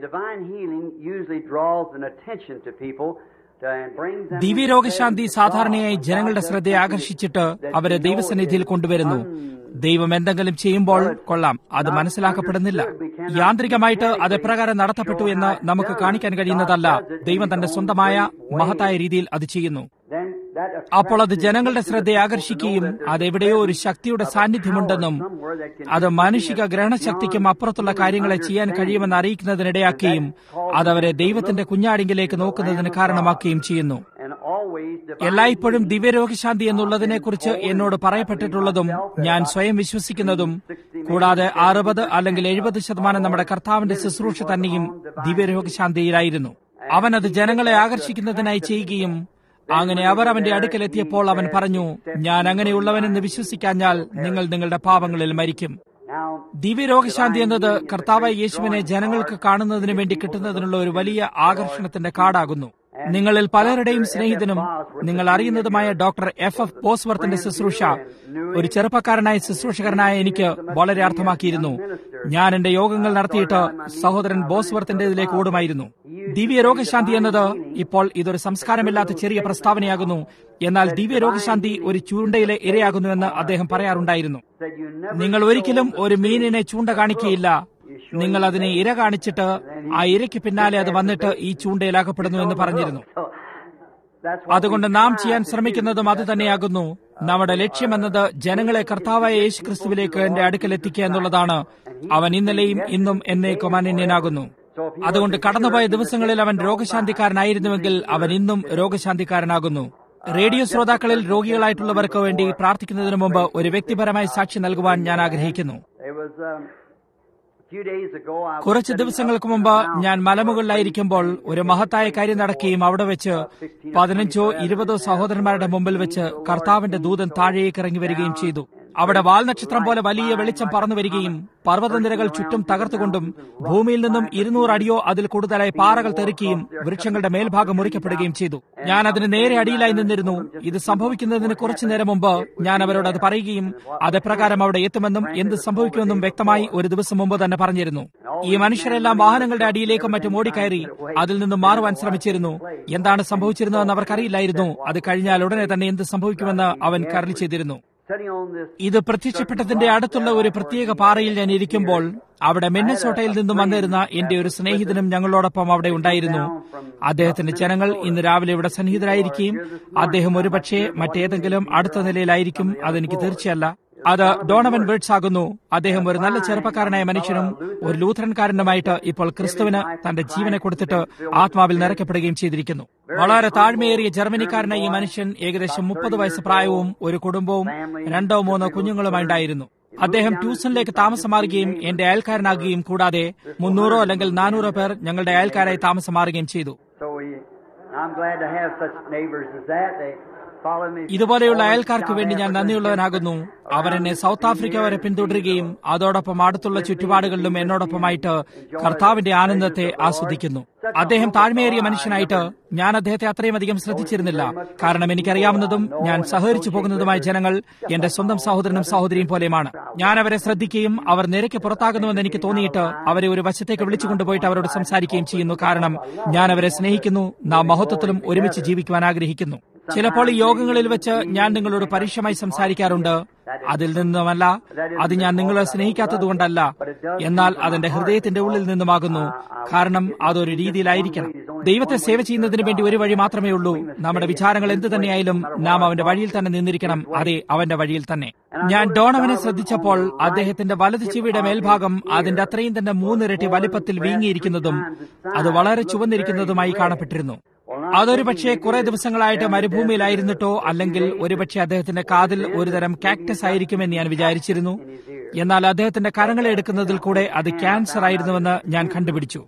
ദിവ്യരോഗശാന്തി സാധാരണയായി ജനങ്ങളുടെ ശ്രദ്ധയെ ആകർഷിച്ചിട്ട് അവരെ ദൈവസന്നിധിയിൽ കൊണ്ടുവരുന്നു. ദൈവം എന്തെങ്കിലും ചെയ്യുമ്പോൾ കൊള്ളാം, അത് മനസ്സിലാക്കപ്പെടുന്നില്ല. യാന്ത്രികമായിട്ട് അത് എപ്രകാരം നടത്തപ്പെട്ടു എന്ന് നമുക്ക് കാണിക്കാൻ കഴിയുന്നതല്ല. ദൈവം തന്റെ സ്വന്തമായ മഹത്തായ രീതിയിൽ അത് ചെയ്യുന്നു. അപ്പോൾ അത് ജനങ്ങളുടെ ശ്രദ്ധയെ ആകർഷിക്കുകയും അതെവിടെയോ ഒരു ശക്തിയുടെ സാന്നിധ്യമുണ്ടെന്നും അത് മാനുഷിക ഗ്രഹണശക്തിക്കും അപ്പുറത്തുള്ള കാര്യങ്ങളെ ചെയ്യാൻ കഴിയുമെന്ന് അറിയിക്കുന്നതിനിടയാക്കുകയും അതവരെ ദൈവത്തിന്റെ കുഞ്ഞാടിങ്കിലേക്ക് നോക്കുന്നതിന് കാരണമാക്കുകയും ചെയ്യുന്നു. എല്ലായ്പ്പോഴും ദിവ്യരോഗശാന്തി എന്നുള്ളതിനെക്കുറിച്ച് എന്നോട് പറയപ്പെട്ടിട്ടുള്ളതും ഞാൻ സ്വയം വിശ്വസിക്കുന്നതും കൂടാതെ അറുപത് അല്ലെങ്കിൽ എഴുപത് ശതമാനം നമ്മുടെ കർത്താവിന്റെ ശുശ്രൂഷ തന്നെയും ദിവ്യരോഗശാന്തിയിലായിരുന്നു. അവൻ അത് ജനങ്ങളെ ആകർഷിക്കുന്നതിനായി ചെയ്യുകയും അങ്ങനെ അവർ അവന്റെ അടുക്കലെത്തിയപ്പോൾ അവൻ പറഞ്ഞു, ഞാൻ അങ്ങനെയുള്ളവനെന്ന് വിശ്വസിക്കാഞ്ഞാൽ നിങ്ങൾ നിങ്ങളുടെ പാപങ്ങളിൽ മരിക്കും. ദിവ്യരോഗശാന്തി എന്നത് കർത്താവായ യേശുവിനെ ജനങ്ങൾക്ക് കാണുന്നതിനു വേണ്ടി കിട്ടുന്നതിനുള്ള ഒരു വലിയ ആകർഷണത്തിന്റെ കാർഡാകുന്നു. നിങ്ങളിൽ പലരുടെയും സ്നേഹിതനും നിങ്ങൾ അറിയുന്നതുമായ ഡോക്ടർ എഫ് എഫ് ബോസ്വർത്തിന്റെ ശുശ്രൂഷ ഒരു ചെറുപ്പക്കാരനായ ശുശ്രൂഷകരനായ എനിക്ക് വളരെ അർത്ഥമാക്കിയിരുന്നു. ഞാൻ എന്റെ യോഗങ്ങൾ നടത്തിയിട്ട് സഹോദരൻ ബോസ്വർത്തിന്റെ ഇതിലേക്ക് ഓടുമായിരുന്നു. ദിവ്യരോഗശാന്തി എന്നത് ഇപ്പോൾ ഇതൊരു സംസ്കാരമില്ലാത്ത ചെറിയ പ്രസ്താവനയാകുന്നു. എന്നാൽ ദിവ്യരോഗശാന്തി ഒരു ചൂണ്ടയിലെ ഇരയാകുന്നുവെന്ന് അദ്ദേഹം പറയാറുണ്ടായിരുന്നു. നിങ്ങൾ ഒരിക്കലും ഒരു മീനിനെ ചൂണ്ട കാണിക്കുകയില്ല. നിങ്ങൾ അതിനെ ഇര കാണിച്ചിട്ട് ആ ഇരയ്ക്ക് പിന്നാലെ അത് വന്നിട്ട് ഈ ചൂണ്ടയിൽ അകപ്പെടുന്നു എന്ന് പറഞ്ഞിരുന്നു. അതുകൊണ്ട് നാം ചെയ്യാൻ ശ്രമിക്കുന്നതും അത് തന്നെയാകുന്നു. നമ്മുടെ ലക്ഷ്യമെന്നത് ജനങ്ങളെ കർത്താവായ യേശു ക്രിസ്തുവിലേക്ക് എന്റെ അടുക്കൽ എത്തിക്കുക എന്നുള്ളതാണ്. അവൻ ഇന്നലെയും ഇന്നും എന്നേക്കും അനന്യനാകുന്നു. അതുകൊണ്ട് കടന്നുപോയ ദിവസങ്ങളിൽ അവൻ രോഗശാന്തിക്കാരനായിരുന്നുവെങ്കിൽ അവൻ ഇന്നും രോഗശാന്തിക്കാരനാകുന്നു. റേഡിയോ ശ്രോതാക്കളിൽ രോഗികളായിട്ടുള്ളവർക്ക് വേണ്ടി പ്രാർത്ഥിക്കുന്നതിന് മുമ്പ് ഒരു വ്യക്തിപരമായ സാക്ഷി നൽകുവാൻ ഞാൻ ആഗ്രഹിക്കുന്നു. കുറച്ച് ദിവസങ്ങൾക്ക് മുമ്പ് ഞാൻ മലമുകളിലായിരിക്കുമ്പോൾ ഒരു മഹത്തായ കാര്യം നടക്കുകയും അവിടെ വെച്ച് പതിനഞ്ചോ ഇരുപതോ സഹോദരന്മാരുടെ മുമ്പിൽ വെച്ച് കർത്താവിന്റെ ദൂതൻ താഴേക്ക് ഇറങ്ങി വരികയും ചെയ്തു. അവിടെ വാൽനക്ഷത്രം പോലെ വലിയ വെളിച്ചം പറന്നു വരികയും പർവ്വതനിരകൾ ചുറ്റും തകർത്തുകൊണ്ടും ഭൂമിയിൽ നിന്നും ഇരുന്നൂറ് അടിയോ അതിൽ കൂടുതലായി പാറകൾ തെറിക്കുകയും വൃക്ഷങ്ങളുടെ മേൽഭാഗം മുറിക്കപ്പെടുകയും ചെയ്തു. ഞാൻ അതിന് നേരെ അടിയിലായി നിന്നിരുന്നു. ഇത് സംഭവിക്കുന്നതിന് കുറച്ചു നേരം മുമ്പ് ഞാൻ അവരോട് അത് പറയുകയും അതെപ്രകാരം അവിടെ എത്തുമെന്നും എന്ത് സംഭവിക്കുമെന്നും വ്യക്തമായി ഒരു ദിവസം മുമ്പ് തന്നെ പറഞ്ഞിരുന്നു. ഈ മനുഷ്യരെല്ലാം വാഹനങ്ങളുടെ അടിയിലേക്കും മറ്റും ഓടിക്കയറി അതിൽ നിന്നും മാറുവാൻ ശ്രമിച്ചിരുന്നു. എന്താണ് സംഭവിച്ചിരുന്നതെന്ന് അവർക്കറിയില്ലായിരുന്നു. അത് കഴിഞ്ഞാൽ ഉടനെ തന്നെ എന്ത് സംഭവിക്കുമെന്ന് അവൻ കരളി ചെയ്തിരുന്നു. ഇത് പ്രത്യക്ഷപ്പെട്ടതിന്റെ അടുത്തുള്ള ഒരു പ്രത്യേക പാറയിൽ ഞാൻ ഇരിക്കുമ്പോൾ അവിടെ മിന്നസോട്ടയിൽ നിന്നും വന്നിരുന്ന എന്റെ ഒരു സ്നേഹിതനും ഞങ്ങളോടൊപ്പം അവിടെ ഉണ്ടായിരുന്നു. അദ്ദേഹത്തിന്റെ ജനങ്ങൾ ഇന്ന് രാവിലെ ഇവിടെ സന്നിഹിതരായിരിക്കുകയും അദ്ദേഹം ഒരുപക്ഷെ മറ്റേതെങ്കിലും അടുത്ത നിലയിലായിരിക്കും, അതെനിക്ക് തീർച്ചയല്ല. അത് ഡോണവൻ വേർഡ്സ് ആകുന്നു. അദ്ദേഹം ഒരു നല്ല ചെറുപ്പക്കാരനായ മനുഷ്യനും ഒരു ലൂഥറൻകാരനുമായിട്ട് ഇപ്പോൾ ക്രിസ്തുവിന് തന്റെ ജീവനെ കൊടുത്തിട്ട് ആത്മാവിൽ നിറയ്ക്കപ്പെടുകയും ചെയ്തിരിക്കുന്നു. വളരെ താഴ്മയേറിയ ജർമ്മനിക്കാരനായ ഈ മനുഷ്യൻ ഏകദേശം മുപ്പത് വയസ്സ് പ്രായവും ഒരു കുടുംബവും രണ്ടോ മൂന്നോ കുഞ്ഞുങ്ങളുമായിണ്ടായിരുന്നു. അദ്ദേഹം ട്യൂസണിലേക്ക് താമസം മാറുകയും എന്റെ അയൽക്കാരനാകുകയും കൂടാതെ മുന്നൂറോ അല്ലെങ്കിൽ നാനൂറോ പേർ ഞങ്ങളുടെ അയൽക്കാരായി താമസം മാറുകയും ചെയ്തു. ഇതുപോലെയുള്ള അയൽക്കാർക്ക് വേണ്ടി ഞാൻ നന്ദിയുള്ളവനാകുന്നു. അവരെന്നെ സൗത്ത് ആഫ്രിക്ക വരെ പിന്തുടരുകയും അതോടൊപ്പം അടുത്തുള്ള ചുറ്റുപാടുകളിലും എന്നോടൊപ്പമായിട്ട് കർത്താവിന്റെ ആനന്ദത്തെ ആസ്വദിക്കുന്നു. അദ്ദേഹം താഴ്മയേറിയ മനുഷ്യനായിട്ട് ഞാൻ അദ്ദേഹത്തെ അത്രയും അധികം ശ്രദ്ധിച്ചിരുന്നില്ല. കാരണം എനിക്കറിയാവുന്നതും ഞാൻ സഹകരിച്ചു പോകുന്നതുമായ ജനങ്ങൾ എന്റെ സ്വന്തം സഹോദരനും സഹോദരിയും പോലെയുമാണ്. ഞാൻ അവരെ ശ്രദ്ധിക്കുകയും അവർ നിരക്ക് പുറത്താകുന്നുവെന്ന് എനിക്ക് തോന്നിയിട്ട് അവരെ ഒരു വശത്തേക്ക് വിളിച്ചു കൊണ്ടുപോയിട്ട് അവരോട് സംസാരിക്കുകയും ചെയ്യുന്നു. കാരണം ഞാൻ അവരെ സ്നേഹിക്കുന്നു. നാം മഹത്വത്തിലും ഒരുമിച്ച് ജീവിക്കുവാൻ ആഗ്രഹിക്കുന്നു. ചിലപ്പോൾ ഈ യോഗങ്ങളിൽ വെച്ച് ഞാൻ നിങ്ങളോട് പരുഷമായി സംസാരിക്കാറുണ്ട്. അതിൽ നിന്നുമല്ല, അത് ഞാൻ നിങ്ങളെ സ്നേഹിക്കാത്തതുകൊണ്ടല്ല, എന്നാൽ അതെന്റെ ഹൃദയത്തിന്റെ ഉള്ളിൽ നിന്നുമാകുന്നു. കാരണം അതൊരു രീതിയിലായിരിക്കണം. ദൈവത്തെ സേവ ചെയ്യുന്നതിന് വേണ്ടി ഒരു വഴി മാത്രമേ ഉള്ളൂ. നമ്മുടെ വിചാരങ്ങൾ എന്ത് തന്നെയായാലും നാം അവന്റെ വഴിയിൽ തന്നെ നിന്നിരിക്കണം. അതെ, അവന്റെ വഴിയിൽ തന്നെ. ഞാൻ ഡോണവനെ ശ്രദ്ധിച്ചപ്പോൾ അദ്ദേഹത്തിന്റെ വലത് ചെവിയുടെ മേൽഭാഗം അതിന്റെ അത്രയും തന്നെ മൂന്നിരട്ടി വലിപ്പത്തിൽ വീങ്ങിയിരിക്കുന്നതും അത് വളരെ ചുവന്നിരിക്കുന്നതുമായി കാണപ്പെട്ടിരുന്നു. അതൊരു പക്ഷേ കുറെ ദിവസങ്ങളായിട്ട് മരുഭൂമിയിലായിരുന്നിട്ടോ അല്ലെങ്കിൽ ഒരുപക്ഷെ അദ്ദേഹത്തിന്റെ കാതിൽ ഒരുതരം കാക്ടസ് ആയിരിക്കുമെന്ന് ഞാൻ വിചാരിച്ചിരുന്നു. എന്നാൽ അദ്ദേഹത്തിന്റെ കരങ്ങളെ എടുക്കുന്നതിൽ കൂടെ അത് ക്യാൻസർ ആയിരുന്നുവെന്ന് ഞാൻ കണ്ടുപിടിച്ചു.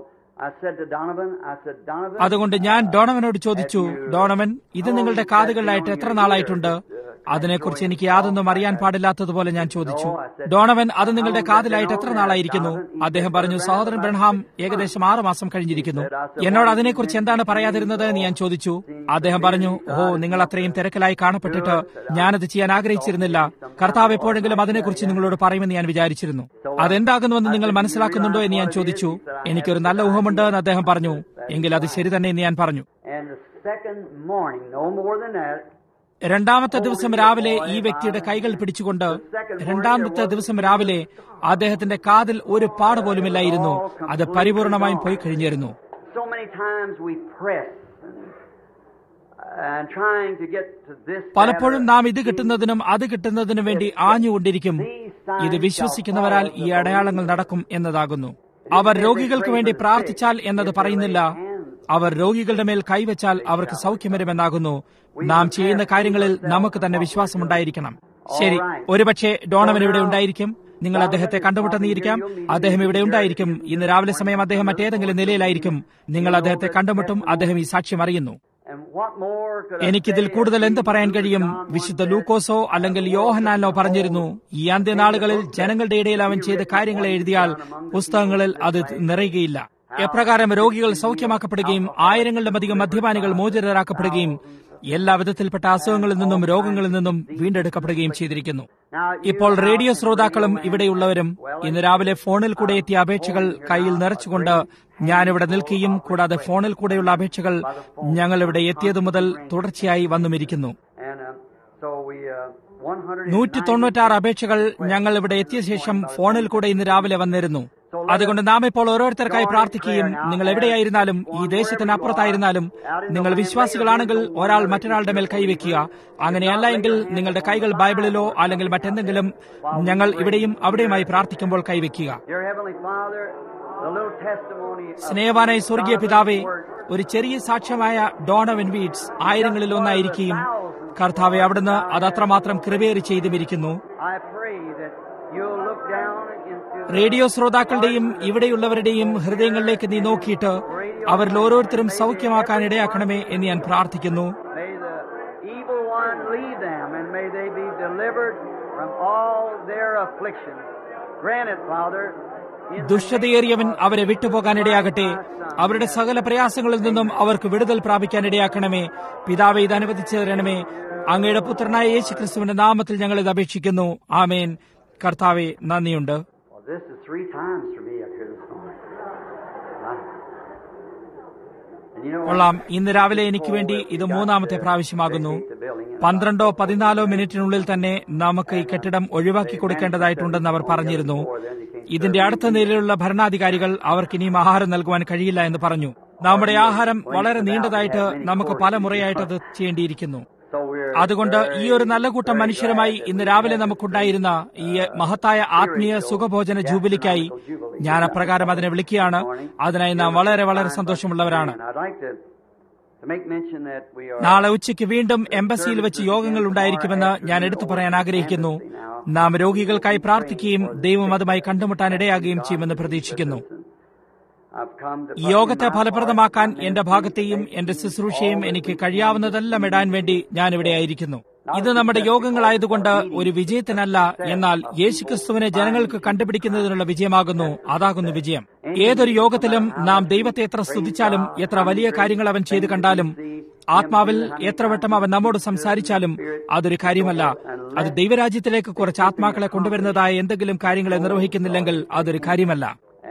അതുകൊണ്ട് ഞാൻ ഡോണവനോട് ചോദിച്ചു, ഡോണവൻ, ഇത് നിങ്ങളുടെ കാതുകളിലായിട്ട് എത്ര നാളായിട്ടുണ്ട്? അതിനെക്കുറിച്ച് എനിക്ക് യാതൊന്നും അറിയാൻ പാടില്ലാത്തതുപോലെ ഞാൻ ചോദിച്ചു. ഡോണവൻ, അത് നിങ്ങളുടെ കാതിലായിട്ട് എത്ര നാളായിരിക്കുന്നു? അദ്ദേഹം പറഞ്ഞു, സഹോദരൻ ബ്രൺഹാം, ഏകദേശം ആറു മാസം കഴിഞ്ഞിരിക്കുന്നു. എന്നോട് അതിനെക്കുറിച്ച് എന്താണ് പറയാതിരുന്നത് എന്ന് ഞാൻ ചോദിച്ചു. അദ്ദേഹം പറഞ്ഞു, ഓ, നിങ്ങൾ അത്രയും തിരക്കിലായി കാണപ്പെട്ടിട്ട് ഞാനത് ചെയ്യാൻ ആഗ്രഹിച്ചിരുന്നില്ല. കർത്താവ് എപ്പോഴെങ്കിലും അതിനെക്കുറിച്ച് നിങ്ങളോട് പറയുമെന്ന് ഞാൻ വിചാരിച്ചിരുന്നു. അതെന്താകുന്നുവെന്ന് നിങ്ങൾ മനസ്സിലാക്കുന്നുണ്ടോ എന്ന് ഞാൻ ചോദിച്ചു. എനിക്കൊരു നല്ല ഊഹമുണ്ട് എന്ന് അദ്ദേഹം പറഞ്ഞു. എങ്കിൽ അത് ശരി തന്നെ എന്ന് ഞാൻ പറഞ്ഞു. രണ്ടാമത്തെ ദിവസം രാവിലെ ഈ വ്യക്തിയുടെ കൈകൾ പിടിച്ചുകൊണ്ട് രണ്ടാമത്തെ ദിവസം രാവിലെ അദ്ദേഹത്തിന്റെ കാതിൽ ഒരു പാട് പോലുമില്ലായിരുന്നു. അത് പരിപൂർണമായും പോയി കഴിഞ്ഞിരുന്നു. പലപ്പോഴും നാം ഇത് കിട്ടുന്നതിനും അത് കിട്ടുന്നതിനും വേണ്ടി ആഞ്ഞുകൊണ്ടിരിക്കും. ഇത് വിശ്വസിക്കുന്നവരാൽ ഈ അടയാളങ്ങൾ നടക്കും എന്നതാകുന്നു. അവർ രോഗികൾക്ക് വേണ്ടി പ്രാർത്ഥിച്ചാൽ എന്നത് പറയുന്നില്ല. അവർ രോഗികളുടെ മേൽ കൈവച്ചാൽ അവർക്ക് സൗഖ്യം വരുമെന്നാകുന്നു. നാം ചെയ്യുന്ന കാര്യങ്ങളിൽ നമുക്ക് തന്നെ വിശ്വാസമുണ്ടായിരിക്കണം. ശരി, ഒരുപക്ഷെ ഡോണവൻ ഇവിടെ ഉണ്ടായിരിക്കും. നിങ്ങൾ അദ്ദേഹത്തെ കണ്ടുമുട്ടുന്നിരിക്കാം. അദ്ദേഹം ഇവിടെ ഉണ്ടായിരിക്കും. ഇന്ന് രാവിലെ സമയം അദ്ദേഹം മറ്റേതെങ്കിലും നിലയിലായിരിക്കും. നിങ്ങൾ അദ്ദേഹത്തെ കണ്ടുമുട്ടും. അദ്ദേഹം ഈ സാക്ഷ്യം അറിയുന്നു. എനിക്കിതിൽ കൂടുതൽ എന്ത് പറയാൻ കഴിയും? വിശുദ്ധ ലൂക്കോസോ അല്ലെങ്കിൽ യോഹന്നാനോ പറഞ്ഞിരുന്നു, ഈ അന്ത്യനാളുകളിൽ ജനങ്ങളുടെ ഇടയിൽ അവൻ ചെയ്ത കാര്യങ്ങളെ എഴുതിയാൽ പുസ്തകങ്ങളിൽ അത് നിറയുകയില്ല. എപ്രകാരം രോഗികൾ സൗഖ്യമാക്കപ്പെടുകയും ആയിരങ്ങളുടെ അധികം മദ്യപാനികൾ മോചിതരാക്കപ്പെടുകയും എല്ലാ വിധത്തിൽപ്പെട്ട അസുഖങ്ങളിൽ നിന്നും രോഗങ്ങളിൽ നിന്നും വീണ്ടെടുക്കപ്പെടുകയും ചെയ്തിരിക്കുന്നു. ഇപ്പോൾ റേഡിയോ ശ്രോതാക്കളും ഇവിടെയുള്ളവരും ഇന്ന് രാവിലെ ഫോണിൽ കൂടെ എത്തിയ അപേക്ഷകൾ കയ്യിൽ നിറച്ചുകൊണ്ട് ഞാനിവിടെ നിൽക്കുകയും കൂടാതെ ഫോണിൽ കൂടെയുള്ള അപേക്ഷകൾ ഞങ്ങൾ ഇവിടെ എത്തിയതു മുതൽ തുടർച്ചയായി വന്നുമിരിക്കുന്നു. നൂറ്റി തൊണ്ണൂറ്റാറ് അപേക്ഷകൾ ഞങ്ങൾ ഇവിടെ എത്തിയ ശേഷം ഫോണിൽ കൂടെ ഇന്ന് രാവിലെ വന്നിരുന്നു. അതുകൊണ്ട് നാം ഇപ്പോൾ ഓരോരുത്തർക്കായി പ്രാർത്ഥിക്കുകയും നിങ്ങൾ എവിടെയായിരുന്നാലും ഈ ദേശത്തിനപ്പുറത്തായിരുന്നാലും നിങ്ങൾ വിശ്വാസികളാണെങ്കിൽ ഒരാൾ മറ്റൊരാളുടെ മേൽ കൈവയ്ക്കുക. അങ്ങനെയല്ല എങ്കിൽ നിങ്ങളുടെ കൈകൾ ബൈബിളിലോ അല്ലെങ്കിൽ മറ്റെന്തെങ്കിലും ഞങ്ങൾ ഇവിടെയും അവിടെയുമായി പ്രാർത്ഥിക്കുമ്പോൾ കൈവയ്ക്കുക. സ്നേഹവാനായ സ്വർഗീയ പിതാവേ, ഒരു ചെറിയ സാക്ഷ്യമായ ഡോണവൻ വീഡ്സ് ആയിരങ്ങളിൽ ഒന്നായിരിക്കുകയും കർത്താവെ അവിടുന്ന് അത് അത്രമാത്രം കൃപയേറി ചെയ്തുമിരിക്കുന്നു. റേഡിയോ ശ്രോതാക്കളുടെയും ഇവിടെയുള്ളവരുടെയും ഹൃദയങ്ങളിലേക്ക് നീ നോക്കിയിട്ട് അവരിൽ ഓരോരുത്തരും സൗഖ്യമാക്കാൻ ഇടയാക്കണമേ എന്ന് ഞാൻ പ്രാർത്ഥിക്കുന്നു. ദുഷ്ടതയേറിയവൻ അവരെ വിട്ടുപോകാൻ ഇടയാകട്ടെ. അവരുടെ സകല പ്രയാസങ്ങളിൽ നിന്നും അവർക്ക് വിടുതൽ പ്രാപിക്കാൻ ഇടയാക്കണമേ. പിതാവേ, ഇത് അനുവദിച്ചു തരണമേ. അങ്ങയുടെ പുത്രനായ യേശു ക്രിസ്തുവിന്റെ നാമത്തിൽ ഞങ്ങൾ ഇത് അപേക്ഷിക്കുന്നു. ആമേൻ. കർത്താവെ, നന്ദിയുണ്ട്. കൊള്ളാം. ഇന്ന് രാവിലെ എനിക്ക് വേണ്ടി ഇത് മൂന്നാമത്തെ പ്രാവശ്യമാകുന്നു. പന്ത്രണ്ടോ പതിനാലോ മിനിറ്റിനുള്ളിൽ തന്നെ നമുക്ക് ഈ കെട്ടിടം ഒഴിവാക്കി കൊടുക്കേണ്ടതായിട്ടുണ്ടെന്ന് അവർ പറഞ്ഞിരുന്നു. ഇതിന്റെ അടുത്ത നിലയിലുള്ള ഭരണാധികാരികൾ അവർക്ക് ഇനിയും ആഹാരം നൽകുവാൻ കഴിയില്ല എന്ന് പറഞ്ഞു. നമ്മുടെ ആഹാരം വളരെ നീണ്ടതായിട്ട് നമുക്ക് പല മുറയായിട്ട് അത് ചെയ്യേണ്ടിയിരിക്കുന്നു. അതുകൊണ്ട് ഈ ഒരു നല്ല കൂട്ടം മനുഷ്യരുമായി ഇന്ന് രാവിലെ നമുക്കുണ്ടായിരുന്ന ഈ മഹത്തായ ആത്മീയ സുഖഭോജന ജൂബിലിക്കായി ഞാൻ അപ്രകാരം അതിനെ വിളിക്കുകയാണ്. അതിനായി നാം വളരെ വളരെ സന്തോഷമുള്ളവരാണ്. നാളെ ഉച്ചയ്ക്ക് വീണ്ടും എംബസിയിൽ വെച്ച് യോഗങ്ങൾ ഉണ്ടായിരിക്കുമെന്ന് ഞാൻ എടുത്തു പറയാൻ ആഗ്രഹിക്കുന്നു. നാം രോഗികൾക്കായി പ്രാർത്ഥിക്കുകയും ദൈവം അതുമായി കണ്ടുമുട്ടാൻ ഇടയാകുകയും ചെയ്യുമെന്ന് പ്രതീക്ഷിക്കുന്നു. ഈ യോഗത്തെ ഫലപ്രദമാക്കാൻ എന്റെ ഭാഗത്തെയും എന്റെ ശുശ്രൂഷയും എനിക്ക് കഴിയാവുന്നതെല്ലാം ഇടാൻ വേണ്ടി ഞാനിവിടെ ആയിരിക്കുന്നു. ഇത് നമ്മുടെ യോഗങ്ങളായതുകൊണ്ട് ഒരു വിജയത്തിനല്ല, എന്നാൽ യേശുക്രിസ്തുവിനെ ജനങ്ങൾക്ക് കണ്ടുപിടിക്കുന്നതിനുള്ള വിജയമാകുന്നു. അതാകുന്നു വിജയം. ഏതൊരു യോഗത്തിലും നാം ദൈവത്തെ എത്ര സ്തുതിച്ചാലും, എത്ര വലിയ കാര്യങ്ങൾ അവൻ ചെയ്തു കണ്ടാലും, ആത്മാവിൽ എത്ര വട്ടം അവൻ നമ്മോട് സംസാരിച്ചാലും അതൊരു കാര്യമല്ല. അത് ദൈവരാജ്യത്തിലേക്ക് കുറച്ച് ആത്മാക്കളെ കൊണ്ടുവരുന്നതായ എന്തെങ്കിലും കാര്യങ്ങളെ നിർവഹിക്കുന്നില്ലെങ്കിൽ അതൊരു കാര്യമല്ല.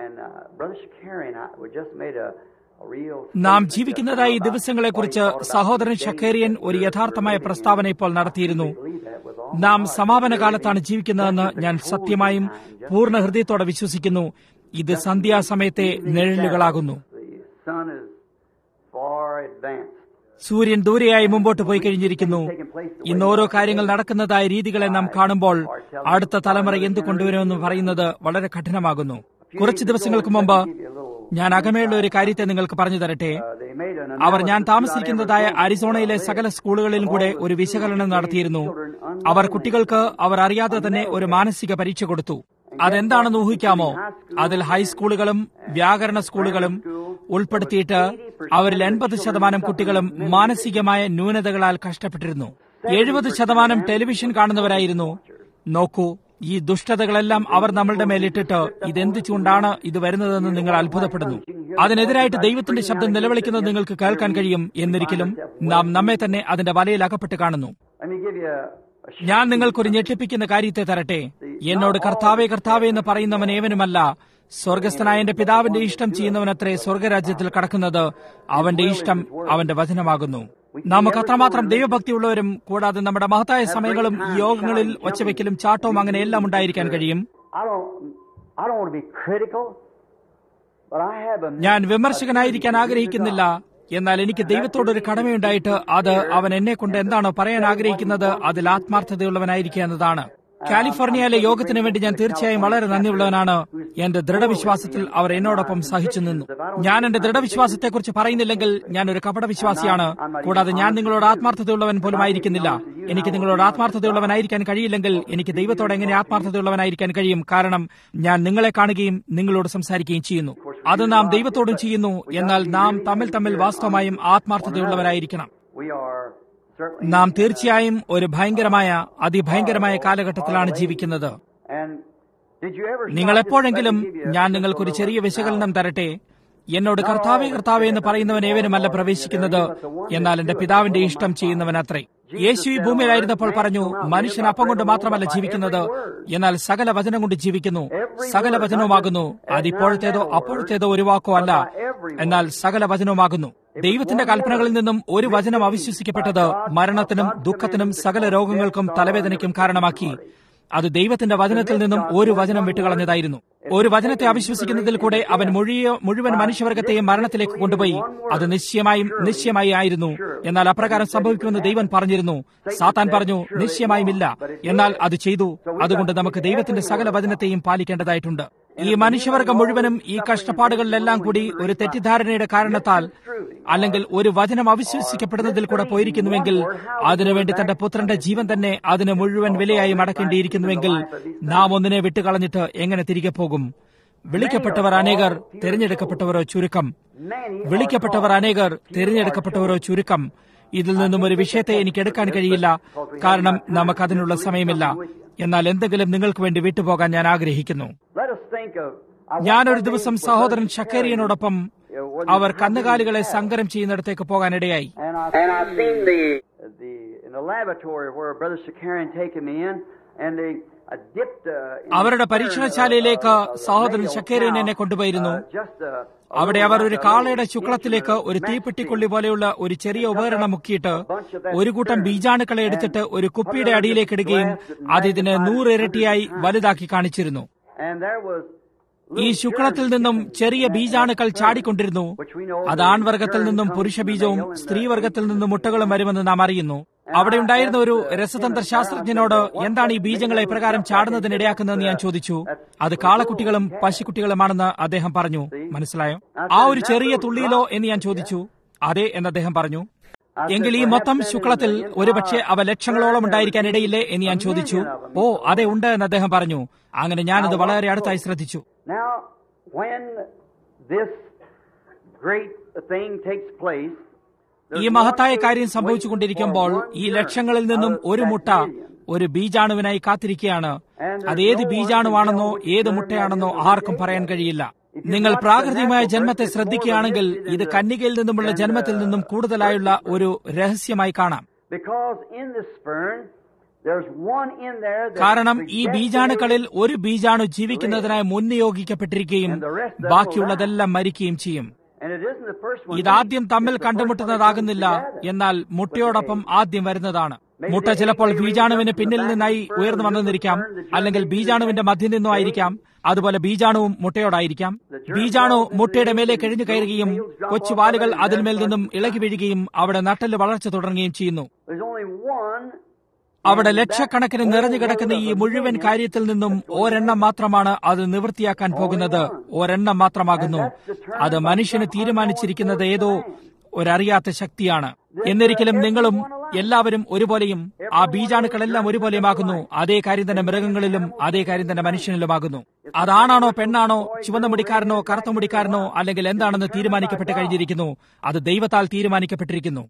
നാം ജീവിക്കുന്നതായി ഈ ദിവസങ്ങളെക്കുറിച്ച് സഹോദരൻ ഷക്കേരിയൻ ഒരു യഥാർത്ഥമായ പ്രസ്താവന ഇപ്പോൾ നടത്തിയിരുന്നു. നാം സമാപന കാലത്താണ് ജീവിക്കുന്നതെന്ന് ഞാൻ സത്യമായും പൂർണ്ണ ഹൃദയത്തോടെ വിശ്വസിക്കുന്നു. ഇത് സന്ധ്യാസമയത്തെ നിഴലുകളാകുന്നു. സൂര്യൻ ദൂരെയായി മുമ്പോട്ട് പോയി കഴിഞ്ഞിരിക്കുന്നു. ഇന്ന് ഓരോ കാര്യങ്ങൾ നടക്കുന്നതായ രീതികളെ നാം കാണുമ്പോൾ അടുത്ത തലമുറ എന്ത് കൊണ്ടുവരുമെന്ന് പറയുന്നത് വളരെ കഠിനമാകുന്നു. കുറച്ച് ദിവസങ്ങൾക്ക് മുമ്പ് ഞാൻ അകമയുള്ള ഒരു കാര്യത്തെ നിങ്ങൾക്ക് പറഞ്ഞു തരട്ടെ. അവർ ഞാൻ താമസിക്കുന്നതായ അരിസോണയിലെ സകല സ്കൂളുകളിലും കൂടെ ഒരു വിശകലനം നടത്തിയിരുന്നു. അവർ കുട്ടികൾക്ക് അവർ അറിയാതെ തന്നെ ഒരു മാനസിക പരീക്ഷ കൊടുത്തു. അതെന്താണെന്ന് ഊഹിക്കാമോ? അതിൽ ഹൈസ്കൂളുകളും വ്യാകരണ സ്കൂളുകളും ഉൾപ്പെടുത്തിയിട്ട് അവരിൽ എൺപത് ശതമാനം കുട്ടികളും മാനസികമായ ന്യൂനതകളാൽ കഷ്ടപ്പെട്ടിരുന്നു. എഴുപത് ശതമാനം ടെലിവിഷൻ കാണുന്നവരായിരുന്നു. നോക്കൂ, ഈ ദുഷ്ടതകളെല്ലാം അവർ നമ്മളുടെ മേലിട്ടിട്ട് ഇതെന്ത് ചൂണ്ടാണ് ഇത് വരുന്നതെന്ന് നിങ്ങൾ അത്ഭുതപ്പെടുന്നു. അതിനെതിരായിട്ട് ദൈവത്തിന്റെ ശബ്ദം നിലവിളിക്കുന്നത് നിങ്ങൾക്ക് കേൾക്കാൻ കഴിയും. എന്നിരിക്കലും നാം നമ്മെ തന്നെ അതിന്റെ വലയിൽ അകപ്പെട്ട് കാണുന്നു. ഞാൻ നിങ്ങൾക്കൊരു ഞെട്ടിപ്പിക്കുന്ന കാര്യത്തെ തരട്ടെ. എന്നോട് കർത്താവേ കർത്താവേ എന്ന് പറയുന്നവൻ ഏവനുമല്ല, സ്വർഗസ്ഥനായ എന്റെ പിതാവിന്റെ ഇഷ്ടം ചെയ്യുന്നവനത്രേ സ്വർഗരാജ്യത്തിൽ കടക്കുന്നത്. അവന്റെ ഇഷ്ടം അവന്റെ വചനമാകുന്നു. നമുക്ക് അത്രമാത്രം ദൈവഭക്തിയുള്ളവരും കൂടാതെ നമ്മുടെ മഹത്തായ സമയങ്ങളും ഈ യോഗങ്ങളിൽ ഒച്ചവെക്കലും ചാട്ടവും അങ്ങനെ എല്ലാം ഉണ്ടായിരിക്കാൻ കഴിയും. ഞാൻ വിമർശകനായിരിക്കാൻ ആഗ്രഹിക്കുന്നില്ല, എന്നാൽ എനിക്ക് ദൈവത്തോടൊരു കടമയുണ്ടായിട്ട് അത് അവൻ എന്നെ കൊണ്ട് എന്താണോ പറയാൻ ആഗ്രഹിക്കുന്നത് അതിൽ ആത്മാർത്ഥതയുള്ളവനായിരിക്കുക എന്നതാണ്. കാലിഫോർണിയയിലെ യോഗത്തിന് വേണ്ടി ഞാൻ തീർച്ചയായും വളരെ നന്ദിയുള്ളവനാണ്. എന്റെ ദൃഢവിശ്വാസത്തിൽ അവർ എന്നോടൊപ്പം സഹിച്ചു നിന്നു. ഞാൻ എന്റെ ദൃഢവിശ്വാസത്തെക്കുറിച്ച് പറയുന്നില്ലെങ്കിൽ ഞാൻ ഒരു കപടവിശ്വാസിയാണ്. കൂടാതെ ഞാൻ നിങ്ങളോട് ആത്മാർത്ഥതയുള്ളവൻ പോലും ആയിരിക്കുന്നില്ല. എനിക്ക് നിങ്ങളോട് ആത്മാർത്ഥതയുള്ളവനായിരിക്കാൻ കഴിയില്ലെങ്കിൽ എനിക്ക് ദൈവത്തോട് എങ്ങനെ ആത്മാർത്ഥതയുള്ളവനായിരിക്കാൻ കഴിയും? കാരണം ഞാൻ നിങ്ങളെ കാണുകയും നിങ്ങളോട് സംസാരിക്കുകയും ചെയ്യുന്നു. അത് നാം ദൈവത്തോടും ചെയ്യുന്നു. എന്നാൽ നാം തമ്മിൽ തമ്മിൽ വാസ്തവമായും ആത്മാർത്ഥതയുള്ളവരായിരിക്കണം. നാം തീർച്ചയായും ഒരു ഭയങ്കരമായ അതിഭയങ്കരമായ കാലഘട്ടത്തിലാണ് ജീവിക്കുന്നത്. നിങ്ങൾ എപ്പോഴെങ്കിലും ഞാൻ നിങ്ങൾക്കൊരു ചെറിയ വിശകലനം തരട്ടെ. എന്നോട് കർത്താവേ കർത്താവേ എന്ന് പറയുന്നവൻ ഏവനുമല്ല പ്രവേശിക്കുന്നത്, എന്നാൽ എന്റെ പിതാവിന്റെ ഇഷ്ടം ചെയ്യുന്നവൻ അത്രേ. യേശു ഈ ഭൂമിയിലായിരുന്നപ്പോൾ പറഞ്ഞു, മനുഷ്യൻ അപ്പം കൊണ്ട് മാത്രമല്ല ജീവിക്കുന്നത്, എന്നാൽ സകല വചനം കൊണ്ട് ജീവിക്കുന്നു. സകല വചനവുമാകുന്നു. അതിപ്പോഴത്തേതോ അപ്പോഴത്തേതോ ഒരു വാക്കോ അല്ല, എന്നാൽ സകല വചനവുമാകുന്നു. ദൈവത്തിന്റെ കൽപ്പനകളിൽ നിന്നും ഒരു വചനം അവിശ്വസിക്കപ്പെട്ടത് മരണത്തിനും ദുഃഖത്തിനും സകല രോഗങ്ങൾക്കും തലവേദനയ്ക്കും കാരണമാക്കി. അത് ദൈവത്തിന്റെ വചനത്തിൽ നിന്നും ഒരു വചനം വിട്ടുകളഞ്ഞതായിരുന്നു. ഒരു വചനത്തെ അവിശ്വസിക്കുന്നതിൽ കൂടെ അവൻ മുഴുവ മുഴുവൻ മനുഷ്യവർഗത്തെയും മരണത്തിലേക്ക് കൊണ്ടുപോയി. അത് നിശ്ചയമായും നിശ്ചയമായി ആയിരുന്നു. എന്നാൽ അപ്രകാരം സംഭവിക്കുമെന്ന് ദൈവം പറഞ്ഞിരുന്നു. സാത്താൻ പറഞ്ഞു നിശ്ചയമായും ഇല്ല, എന്നാൽ അത് ചെയ്തു. അതുകൊണ്ട് നമുക്ക് ദൈവത്തിന്റെ സകല വചനത്തെയും പാലിക്കേണ്ടതായിട്ടുണ്ട്. ഈ മനുഷ്യവർഗം മുഴുവനും ഈ കഷ്ടപ്പാടുകളിലെല്ലാം കൂടി ഒരു തെറ്റിദ്ധാരണയുടെ കാരണത്താൽ അല്ലെങ്കിൽ ഒരു വചനം അവിശ്വസിക്കപ്പെടുന്നതിൽ കൂടെ പോയിരിക്കുന്നുവെങ്കിൽ അതിനുവേണ്ടി തന്റെ പുത്രന്റെ ജീവൻ തന്നെ അതിന് മുഴുവൻ വിലയായി മടക്കേണ്ടിയിരിക്കുന്നുവെങ്കിൽ നാം ഒന്നിനെ വിട്ടുകളഞ്ഞിട്ട് എങ്ങനെ തിരികെ പോകും? വിളിക്കപ്പെട്ടവർ അനേകർ, തിരഞ്ഞെടുക്കപ്പെട്ടവരോ ചുരുക്കം. വിളിക്കപ്പെട്ടവർ അനേകർ, തിരഞ്ഞെടുക്കപ്പെട്ടവരോ ചുരുക്കം. ഇതിൽ നിന്നും ഒരു വിഷയത്തെ എനിക്ക് എടുക്കാൻ കഴിയില്ല, കാരണം നമുക്കതിനുള്ള സമയമില്ല. എന്നാൽ എന്തെങ്കിലും നിങ്ങൾക്ക് വേണ്ടി വിട്ടുപോകാൻ ഞാൻ ആഗ്രഹിക്കുന്നു. ഞാനൊരു ദിവസം സഹോദരൻ ഷക്കേരിയനോടൊപ്പം അവർ കന്നുകാലികളെ സങ്കരം ചെയ്യുന്നിടത്തേക്ക് പോകാനിടയായി. അവരുടെ പരീക്ഷണശാലയിലേക്ക് സഹോദരൻ ഷക്കേരിയൻ എന്നെ കൊണ്ടുപോയിരുന്നു. അവിടെ അവർ ഒരു കാളയുടെ ശുക്ലത്തിലേക്ക് ഒരു തീപ്പെട്ടിക്കൊള്ളി പോലെയുള്ള ഒരു ചെറിയ ഉപകരണം മുക്കിയിട്ട് ഒരു കൂട്ടം ബീജാണുക്കളെ എടുത്തിട്ട് ഒരു കുപ്പിയുടെ അടിയിലേക്ക് ഇടുകയും അത് ഇതിനെ നൂറിരട്ടിയായി വലുതാക്കി കാണിച്ചിരുന്നു. ഈ ശുക്ലത്തിൽ നിന്നും ചെറിയ ബീജാണുക്കൾ ചാടിക്കൊണ്ടിരുന്നു. അത് ആൺവർഗത്തിൽ നിന്നും പുരുഷ ബീജവും സ്ത്രീവർഗത്തിൽ നിന്നും മുട്ടകളും വരുമെന്ന് നാം അറിയുന്നു. അവിടെ ഉണ്ടായിരുന്ന ഒരു രസതന്ത്ര ശാസ്ത്രജ്ഞനോട് എന്താണ് ഈ ബീജങ്ങളെ ഇപ്രകാരം ചാടുന്നതിനിടയാക്കുന്നതെന്ന് ഞാൻ ചോദിച്ചു. അത് കാളക്കുട്ടികളും പശുക്കുട്ടികളുമാണെന്ന് അദ്ദേഹം പറഞ്ഞു. മനസ്സിലായോ? ആ ഒരു ചെറിയ തുള്ളിയിലോ എന്ന് ഞാൻ ചോദിച്ചു. അതെ എന്ന് അദ്ദേഹം പറഞ്ഞു. എങ്കിൽ ഈ മൊത്തം ശുക്ലത്തിൽ ഒരുപക്ഷെ അവ ലക്ഷങ്ങളോളം ഉണ്ടായിരിക്കാൻ ഇടയില്ലേ എന്ന് ഞാൻ ചോദിച്ചു. ഓ അതെ ഉണ്ട് എന്ന് അദ്ദേഹം പറഞ്ഞു. അങ്ങനെ ഞാനത് വളരെ അടുത്തായി ശ്രദ്ധിച്ചു. ഈ മഹത്തായ കാര്യം സംഭവിച്ചുകൊണ്ടിരിക്കുമ്പോൾ ഈ ലക്ഷങ്ങളിൽ നിന്നും ഒരു മുട്ട ഒരു ബീജാണുവിനായി കാത്തിരിക്കുകയാണ്. അത് ഏത് ബീജാണുവാണെന്നോ ഏത് മുട്ടയാണെന്നോ ആർക്കും പറയാൻ കഴിയില്ല. നിങ്ങൾ പ്രാകൃതികമായ ജന്മത്തെ ശ്രദ്ധിക്കുകയാണെങ്കിൽ ഇത് കന്യകയിൽ നിന്നുമുള്ള ജന്മത്തിൽ നിന്നും കൂടുതലായുള്ള ഒരു രഹസ്യമായി കാണാം. കാരണം ഈ ബീജാണുക്കളിൽ ഒരു ബീജാണു ജീവിക്കുന്നതിനായി മുൻനിയോഗിക്കപ്പെട്ടിരിക്കുകയും ബാക്കിയുള്ളതെല്ലാം മരിക്കുകയും ചെയ്യും. ഇതാദ്യം തമ്മിൽ കണ്ടുമുട്ടുന്നതാകുന്നില്ല, എന്നാൽ മുട്ടയോടൊപ്പം ആദ്യം വരുന്നതാണ്. മുട്ട ചിലപ്പോൾ ബീജാണുവിന് പിന്നിൽ നിന്നായി ഉയർന്നു വന്നെന്നിരിക്കാം, അല്ലെങ്കിൽ ബീജാണുവിന്റെ മധ്യം നിന്നും ആയിരിക്കാം. അതുപോലെ ബീജാണുവും മുട്ടയോടായിരിക്കാം. ബീജാണു മുട്ടയുടെ മേലെ കഴിഞ്ഞു കയറുകയും കൊച്ചു വാലുകൾ അതിന്മേൽ നിന്നും ഇളകി വീഴുകയും അവിടെ നട്ടല് വളർച്ച തുടങ്ങുകയും ചെയ്യുന്നു. അവിടെ ലക്ഷക്കണക്കിന് നിറഞ്ഞു കിടക്കുന്ന ഈ മുഴുവൻ കാര്യത്തിൽ നിന്നും ഒരെണ്ണം മാത്രമാണ് അത് നിവൃത്തിയാക്കാൻ പോകുന്നത്. ഒരെണ്ണം മാത്രമാകുന്നു. അത് മനുഷ്യന് തീരുമാനിച്ചിരിക്കുന്നത് ഏതോ ഒരറിയാത്ത ശക്തിയാണ്. എന്നിരിക്കലും നിങ്ങളും എല്ലാവരും ഒരുപോലെയും ആ ബീജാണുക്കളെല്ലാം ഒരുപോലെയുമാകുന്നു. അതേ കാര്യം തന്നെ മൃഗങ്ങളിലും അതേ കാര്യം തന്നെ മനുഷ്യനിലുമാകുന്നു. അതാണാണോ പെണ്ണാണോ ചുവന്ന മുടിക്കാരനോ കറുത്ത മുടിക്കാരനോ അല്ലെങ്കിൽ എന്താണെന്ന് തീരുമാനിക്കപ്പെട്ട് കഴിഞ്ഞിരിക്കുന്നു. അത് ദൈവത്താൽ തീരുമാനിക്കപ്പെട്ടിരിക്കുന്നു.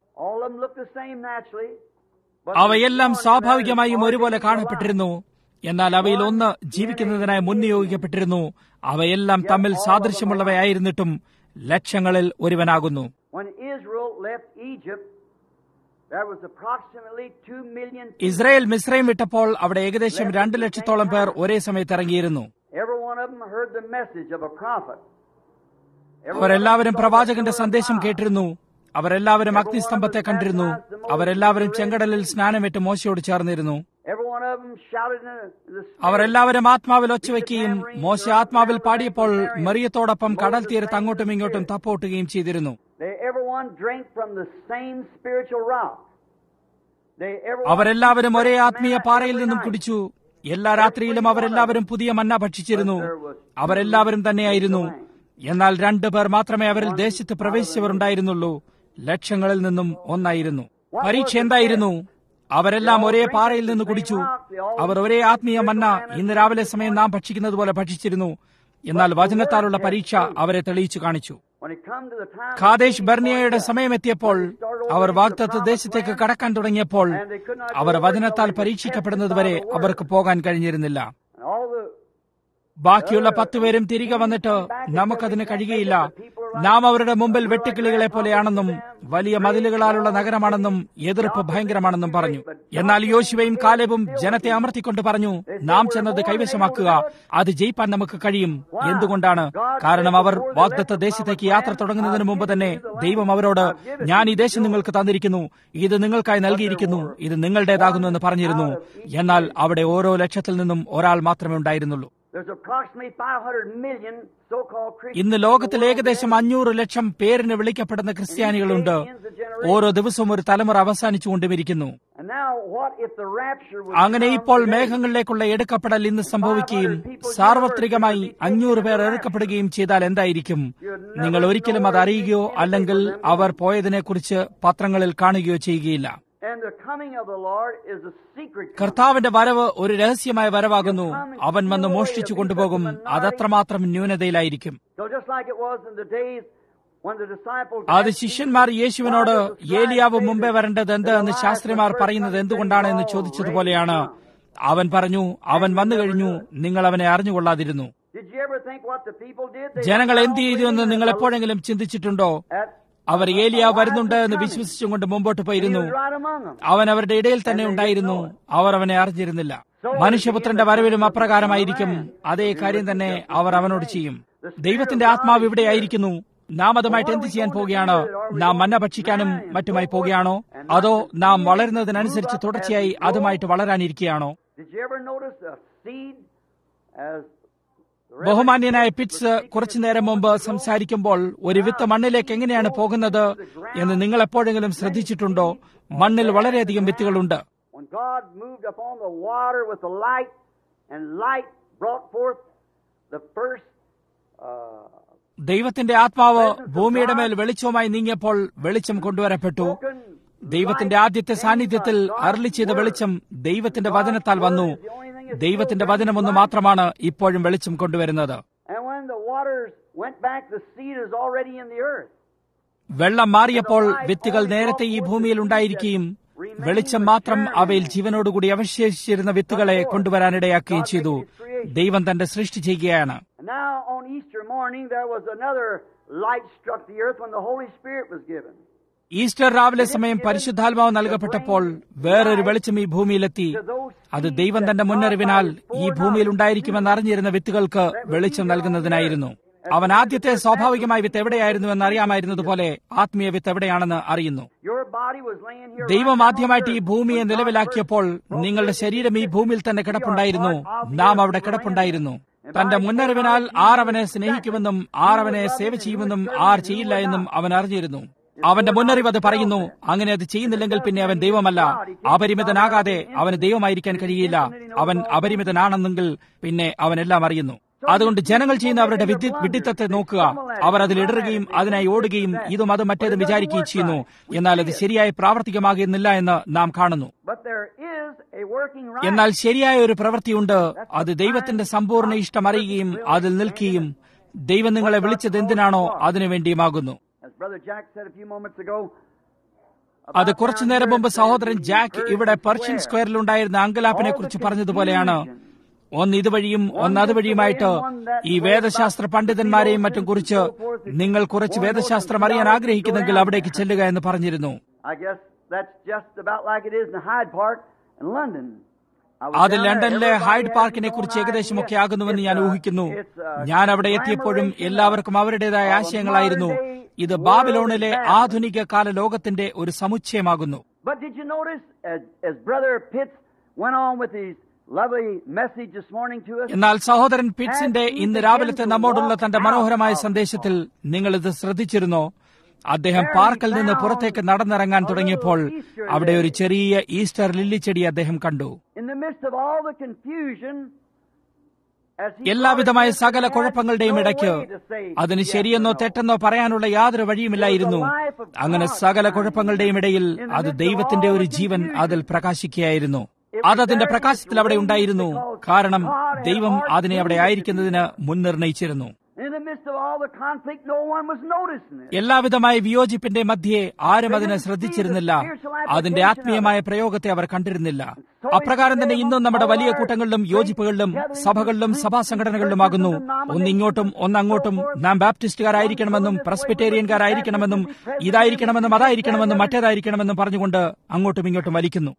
അവയെല്ലാം സ്വാഭാവികമായും ഒരുപോലെ കാണപ്പെട്ടിരുന്നു. എന്നാൽ അവയിൽ ഒന്ന് ജീവിക്കുന്നതിനായി മുൻനിയോഗിക്കപ്പെട്ടിരുന്നു. അവയെല്ലാം തമ്മിൽ സാദൃശ്യമുള്ളവയായിരുന്നിട്ടും ലക്ഷങ്ങളിൽ ഒരുവനാകുന്നു. ഇസ്രായേൽ മിസ്രൈം വിട്ടപ്പോൾ അവിടെ ഏകദേശം രണ്ട് ലക്ഷത്തോളം പേർ ഒരേ സമയത്ത് ഇറങ്ങിയിരുന്നു. അവരെല്ലാവരും പ്രവാചകന്റെ സന്ദേശം കേട്ടിരുന്നു. അവരെല്ലാവരും അഗ്നിസ്തംഭത്തെ കണ്ടിരുന്നു. അവരെല്ലാവരും ചെങ്കടലിൽ സ്നാനമിട്ട് മോശയോട് ചേർന്നിരുന്നു. അവരെല്ലാവരും ആത്മാവിൽ ഒച്ചവെക്കുകയും മോശ ആത്മാവിൽ പാടിയപ്പോൾ മറിയത്തോടൊപ്പം കടൽ തീരത്ത് അങ്ങോട്ടും ഇങ്ങോട്ടും തപ്പോട്ടുകയും ചെയ്തിരുന്നു. അവരെല്ലാവരും ഒരേ ആത്മീയ പാറയിൽ നിന്നും കുടിച്ചു. എല്ലാ രാത്രിയിലും അവരെല്ലാവരും പുതിയ മന്ന ഭക്ഷിച്ചിരുന്നു. അവരെല്ലാവരും തന്നെയായിരുന്നു. എന്നാൽ രണ്ടു പേർ മാത്രമേ അവരിൽ ദേശത്ത് പ്രവേശിച്ചവർ ഉണ്ടായിരുന്നുള്ളൂ. ലക്ഷങ്ങളിൽ നിന്നും ഒന്നായിരുന്നു. പരീക്ഷ എന്തായിരുന്നു? അവരെല്ലാം ഒരേ പാറയിൽ നിന്ന് കുടിച്ചു. അവർ ഒരേ ആത്മീയ മന്ന ഇന്ന് രാവിലെ സമയം നാം ഭക്ഷിക്കുന്നത് പോലെ ഭക്ഷിച്ചിരുന്നു. എന്നാൽ വചനത്താലുള്ള പരീക്ഷ അവരെ തെളിയിച്ചു കാണിച്ചു. ഖാദേശ് ബർണിയയുടെ സമയമെത്തിയപ്പോൾ അവർ വാഗ്ദത്ത ദേശത്തേക്ക് കടക്കാൻ തുടങ്ങിയപ്പോൾ അവർ വചനത്താൽ പരീക്ഷിക്കപ്പെടുന്നതുവരെ അവർക്ക് പോകാൻ കഴിഞ്ഞിരുന്നില്ല. ബാക്കിയുള്ള പത്തുപേരും തിരികെ വന്നിട്ട് നമുക്കതിന് കഴിയുകയില്ല, നാം അവരുടെ മുമ്പിൽ വെട്ടുക്കിളികളെ പോലെയാണെന്നും വലിയ മതിലുകളാലുള്ള നഗരമാണെന്നും എതിർപ്പ് ഭയങ്കരമാണെന്നും പറഞ്ഞു. എന്നാൽ യോശുവയും കാലേബും ജനത്തെ അമർത്തിക്കൊണ്ട് പറഞ്ഞു, നാം ചെന്നത് കൈവശമാക്കുക, അത് ജയിപ്പാൻ നമുക്ക് കഴിയും. എന്തുകൊണ്ടാണ്? കാരണം അവർ വാഗ്ദത്ത ദേശത്തേക്ക് യാത്ര തുടങ്ങുന്നതിന് മുമ്പ് തന്നെ ദൈവം അവരോട്, ഞാൻ ഈ ദേശം നിങ്ങൾക്ക് തന്നിരിക്കുന്നു, ഇത് നിങ്ങൾക്കായി നൽകിയിരിക്കുന്നു, ഇത് നിങ്ങളുടേതാകുന്നു എന്ന് പറഞ്ഞിരുന്നു. എന്നാൽ അവിടെ ഓരോ ലക്ഷത്തിൽ നിന്നും ഒരാൾ മാത്രമേ ഉണ്ടായിരുന്നുള്ളൂ. ഇന്ന് ലോകത്തിൽ ഏകദേശം അഞ്ഞൂറ് ലക്ഷം പേരിന് വിളിക്കപ്പെടുന്ന ക്രിസ്ത്യാനികളുണ്ട്. ഓരോ ദിവസവും ഒരു തലമുറ അവസാനിച്ചുകൊണ്ടിരിക്കുന്നു. അങ്ങനെ ഇപ്പോൾ മേഘങ്ങളിലേക്കുള്ള എടുക്കപ്പെടൽ ഇന്ന് സംഭവിക്കുകയും സാർവത്രികമായി അഞ്ഞൂറ് പേർ എടുക്കപ്പെടുകയും ചെയ്താൽ എന്തായിരിക്കും? നിങ്ങൾ ഒരിക്കലും അത് അറിയുകയോ അല്ലെങ്കിൽ അവർ പോയതിനെക്കുറിച്ച് പത്രങ്ങളിൽ കാണുകയോ ചെയ്യുകയില്ല. കർത്താവിന്റെ വരവ് ഒരു രഹസ്യമായ വരവാകുന്നു. അവൻ വന്ന് മോഷ്ടിച്ചു കൊണ്ടുപോകും. അതത്രമാത്രം ന്യൂനതയിലായിരിക്കും. അത് ശിഷ്യന്മാർ യേശുവിനോട് ഏലിയാവ് മുമ്പേ വരേണ്ടത് എന്ത് എന്ന് ശാസ്ത്രിമാർ പറയുന്നത് എന്തുകൊണ്ടാണ് എന്ന് ചോദിച്ചതുപോലെയാണ്. അവൻ പറഞ്ഞു, അവൻ വന്നു കഴിഞ്ഞു, നിങ്ങൾ അവനെ അറിഞ്ഞുകൊള്ളാതിരുന്നു. ജനങ്ങൾ എന്ത് ചെയ്തു എന്ന് നിങ്ങൾ എപ്പോഴെങ്കിലും ചിന്തിച്ചിട്ടുണ്ടോ? അവർ ഏലിയാവ് വരുന്നുണ്ട് എന്ന് വിശ്വസിച്ചുകൊണ്ട് മുമ്പോട്ട് പോയിരുന്നു. അവൻ അവരുടെ ഇടയിൽ തന്നെ ഉണ്ടായിരുന്നു. അവർ അവനെ അറിഞ്ഞിരുന്നില്ല. മനുഷ്യപുത്രന്റെ വരവിലും അപ്രകാരമായിരിക്കും. അതേ കാര്യം തന്നെ അവർ അവനോട് ചെയ്യും. ദൈവത്തിന്റെ ആത്മാവ് ഇവിടെയായിരിക്കുന്നു. നാം അതുമായിട്ട് എന്ത് ചെയ്യാൻ പോവുകയാണ്? നാം മന്ന ഭക്ഷിക്കാനും മറ്റുമായി പോവുകയാണോ? അതോ നാം വളരുന്നതിനനുസരിച്ച് തുടർച്ചയായി അതുമായിട്ട് വളരാനിരിക്കുകയാണോ? ബഹുമാന്യനായ പിറ്റ്സ് കുറച്ചുനേരം മുമ്പ് സംസാരിക്കുമ്പോൾ ഒരു വിത്ത് മണ്ണിലേക്ക് എങ്ങനെയാണ് പോകുന്നത് എന്ന് നിങ്ങൾ എപ്പോഴെങ്കിലും ശ്രദ്ധിച്ചിട്ടുണ്ടോ? മണ്ണിൽ വളരെയധികം വിത്തുകളുണ്ട്. ദൈവത്തിന്റെ ആത്മാവ് ഭൂമിയുടെ മേൽ വെളിച്ചവുമായി നീങ്ങിയപ്പോൾ വെളിച്ചം കൊണ്ടുവരപ്പെട്ടു. ദൈവത്തിന്റെ ആദ്യത്തെ സാന്നിധ്യത്തിൽ അരുളി ചെയ്ത വെളിച്ചം ദൈവത്തിന്റെ വചനത്താൽ വന്നു. ദൈവത്തിന്റെ വചനമൊന്നു മാത്രമാണ് ഇപ്പോഴും വെളിച്ചം കൊണ്ടുവരുന്നത്. വെള്ളം മാറിയപ്പോൾ വിത്തുകൾ നേരത്തെ ഈ ഭൂമിയിൽ ഉണ്ടായിരിക്കുകയും വെളിച്ചം മാത്രം അവയിൽ ജീവനോടുകൂടി അവശേഷിച്ചിരുന്ന വിത്തുകളെ കൊണ്ടുവരാനിടയാക്കുകയും ചെയ്തു. ദൈവം തന്റെ സൃഷ്ടി ചെയ്യുകയാണ്. ഈസ്റ്റർ രാവിലെ സമയം പരിശുദ്ധാത്മാവ് നൽകപ്പെട്ടപ്പോൾ വേറൊരു വെളിച്ചം ഈ ഭൂമിയിലെത്തി. അത് ദൈവം തന്റെ മുന്നറിവിനാൽ ഈ ഭൂമിയിൽ ഉണ്ടായിരിക്കുമെന്ന് അറിഞ്ഞിരുന്ന വിത്തുകൾക്ക് വെളിച്ചം നൽകുന്നതിനായിരുന്നു. അവൻ ആദ്യത്തെ സ്വാഭാവികമായ വിത്ത് എവിടെയായിരുന്നു എന്ന് അറിയാമായിരുന്നതുപോലെ ആത്മീയ വിത്ത് എവിടെയാണെന്ന് അറിയുന്നു. ദൈവം ആദ്യമായിട്ട് ഈ ഭൂമിയെ നിലവിലാക്കിയപ്പോൾ നിങ്ങളുടെ ശരീരം ഈ ഭൂമിയിൽ തന്നെ കിടപ്പുണ്ടായിരുന്നു. നാം അവിടെ കിടപ്പുണ്ടായിരുന്നു. തന്റെ മുന്നറിവിനാൽ ആർ അവനെ സ്നേഹിക്കുമെന്നും ആർ അവനെ സേവ ചെയ്യുമെന്നും ആർ ചെയ്യില്ല എന്നും അവൻ അറിഞ്ഞിരുന്നു. അവന്റെ മുന്നറിവ് അത് പറയുന്നു. അങ്ങനെ അത് ചെയ്യുന്നില്ലെങ്കിൽ പിന്നെ അവൻ ദൈവമല്ല. അപരിമിതനാകാതെ അവന് ദൈവമായിരിക്കാൻ കഴിയില്ല. അവൻ അപരിമിതനാണെന്നെങ്കിൽ പിന്നെ അവനെല്ലാം അറിയുന്നു. അതുകൊണ്ട് ജനങ്ങൾ ചെയ്യുന്ന അവരുടെ വിഡ്ഢിത്തത്തെ നോക്കുക. അവർ അതിൽ ഇടറുകയും അതിനായി ഓടുകയും ഇതും അതും മറ്റേതും വിചാരിക്കുകയും ചെയ്യുന്നു. എന്നാൽ അത് ശരിയായി പ്രാവർത്തികമാകുന്നില്ല എന്ന് നാം കാണുന്നു. എന്നാൽ ശരിയായ ഒരു പ്രവൃത്തിയുണ്ട്. അത് ദൈവത്തിന്റെ സമ്പൂർണ്ണ ഇഷ്ടം അറിയുകയും അതിൽ നിൽക്കുകയും ദൈവം നിങ്ങളെ വിളിച്ചത് എന്തിനാണോ അതിനുവേണ്ടിയുമാകുന്നു. അത് കുറച്ചു നേരം മുമ്പ് സഹോദരൻ ജാക്ക് ഇവിടെ പെർഷ്യൻ സ്ക്വയറിൽ ഉണ്ടായിരുന്ന അങ്കലാപ്പിനെ കുറിച്ച് പറഞ്ഞതുപോലെയാണ്. ഒന്ന് ഇതുവഴിയും ഒന്ന് അതുവഴിയുമായിട്ട് ഈ വേദശാസ്ത്ര പണ്ഡിതന്മാരെയും മറ്റും കുറിച്ച് നിങ്ങൾ കുറച്ച് വേദശാസ്ത്രം അറിയാൻ ആഗ്രഹിക്കുന്നെങ്കിൽ അവിടേക്ക് ചെല്ലുക എന്ന് പറഞ്ഞിരുന്നു. അത് ലണ്ടനിലെ ഹൈഡ് പാർക്കിനെ കുറിച്ച് ഏകദേശമൊക്കെ ആകുന്നുവെന്ന് ഞാൻ ഊഹിക്കുന്നു. ഞാൻ അവിടെ എത്തിയപ്പോഴും എല്ലാവർക്കും അവരുടേതായ ആശയങ്ങളായിരുന്നു. ഇത് ബാബിലോണിലെ ആധുനിക കാല ലോകത്തിന്റെ ഒരു സമുച്ചയമാകുന്നു. എന്നാൽ സഹോദരൻ പിറ്റ്സിന്റെ ഇന്ന് രാവിലത്തെ നമ്മോടുള്ള തന്റെ മനോഹരമായ സന്ദേശത്തിൽ നിങ്ങൾ ഇത് ശ്രദ്ധിച്ചിരുന്നോ? അദ്ദേഹം പാർക്കിൽ നിന്ന് പുറത്തേക്ക് നടന്നിറങ്ങാൻ തുടങ്ങിയപ്പോൾ അവിടെ ഒരു ചെറിയ ഈസ്റ്റർ ലില്ലിച്ചെടി അദ്ദേഹം കണ്ടു. എല്ലാവിധമായ സകല കുഴപ്പങ്ങളുടെയും ഇടയ്ക്ക് അതിന് ശരിയെന്നോ തെറ്റെന്നോ പറയാനുള്ള യാതൊരു വഴിയുമില്ലായിരുന്നു. അങ്ങനെ സകല കുഴപ്പങ്ങളുടെയും ഇടയിൽ അത് ദൈവത്തിന്റെ ഒരു ജീവൻ അതിൽ പ്രകാശിക്കുകയായിരുന്നു. അതതിന്റെ പ്രകാശത്തിൽ അവിടെ ഉണ്ടായിരുന്നു. കാരണം ദൈവം അതിനെ അവിടെ ആയിരിക്കുന്നതിന് മുൻനിർണയിച്ചിരുന്നു. എല്ലാവിധമായ വിയോജിപ്പിന്റെ മധ്യേ ആരും അതിനെ ശ്രദ്ധിച്ചിരുന്നില്ല. അതിന്റെ ആത്മീയമായ പ്രയോഗത്തെ അവർ കണ്ടിരുന്നില്ല. അപ്രകാരം തന്നെ ഇന്നും നമ്മുടെ വലിയ കൂട്ടങ്ങളിലും യോജിപ്പുകളിലും സഭകളിലും സഭാ സംഘടനകളിലുമാകുന്നു. ഒന്നിങ്ങോട്ടും ഒന്നങ്ങോട്ടും നാം ബാപ്റ്റിസ്റ്റുകാരായിരിക്കണമെന്നും പ്രസ്ബിറ്റേറിയൻകാരായിരിക്കണമെന്നും ഇതായിരിക്കണമെന്നും അതായിരിക്കണമെന്നും മറ്റേതായിരിക്കണമെന്നും പറഞ്ഞുകൊണ്ട് അങ്ങോട്ടും ഇങ്ങോട്ടും വലിക്കുന്നു.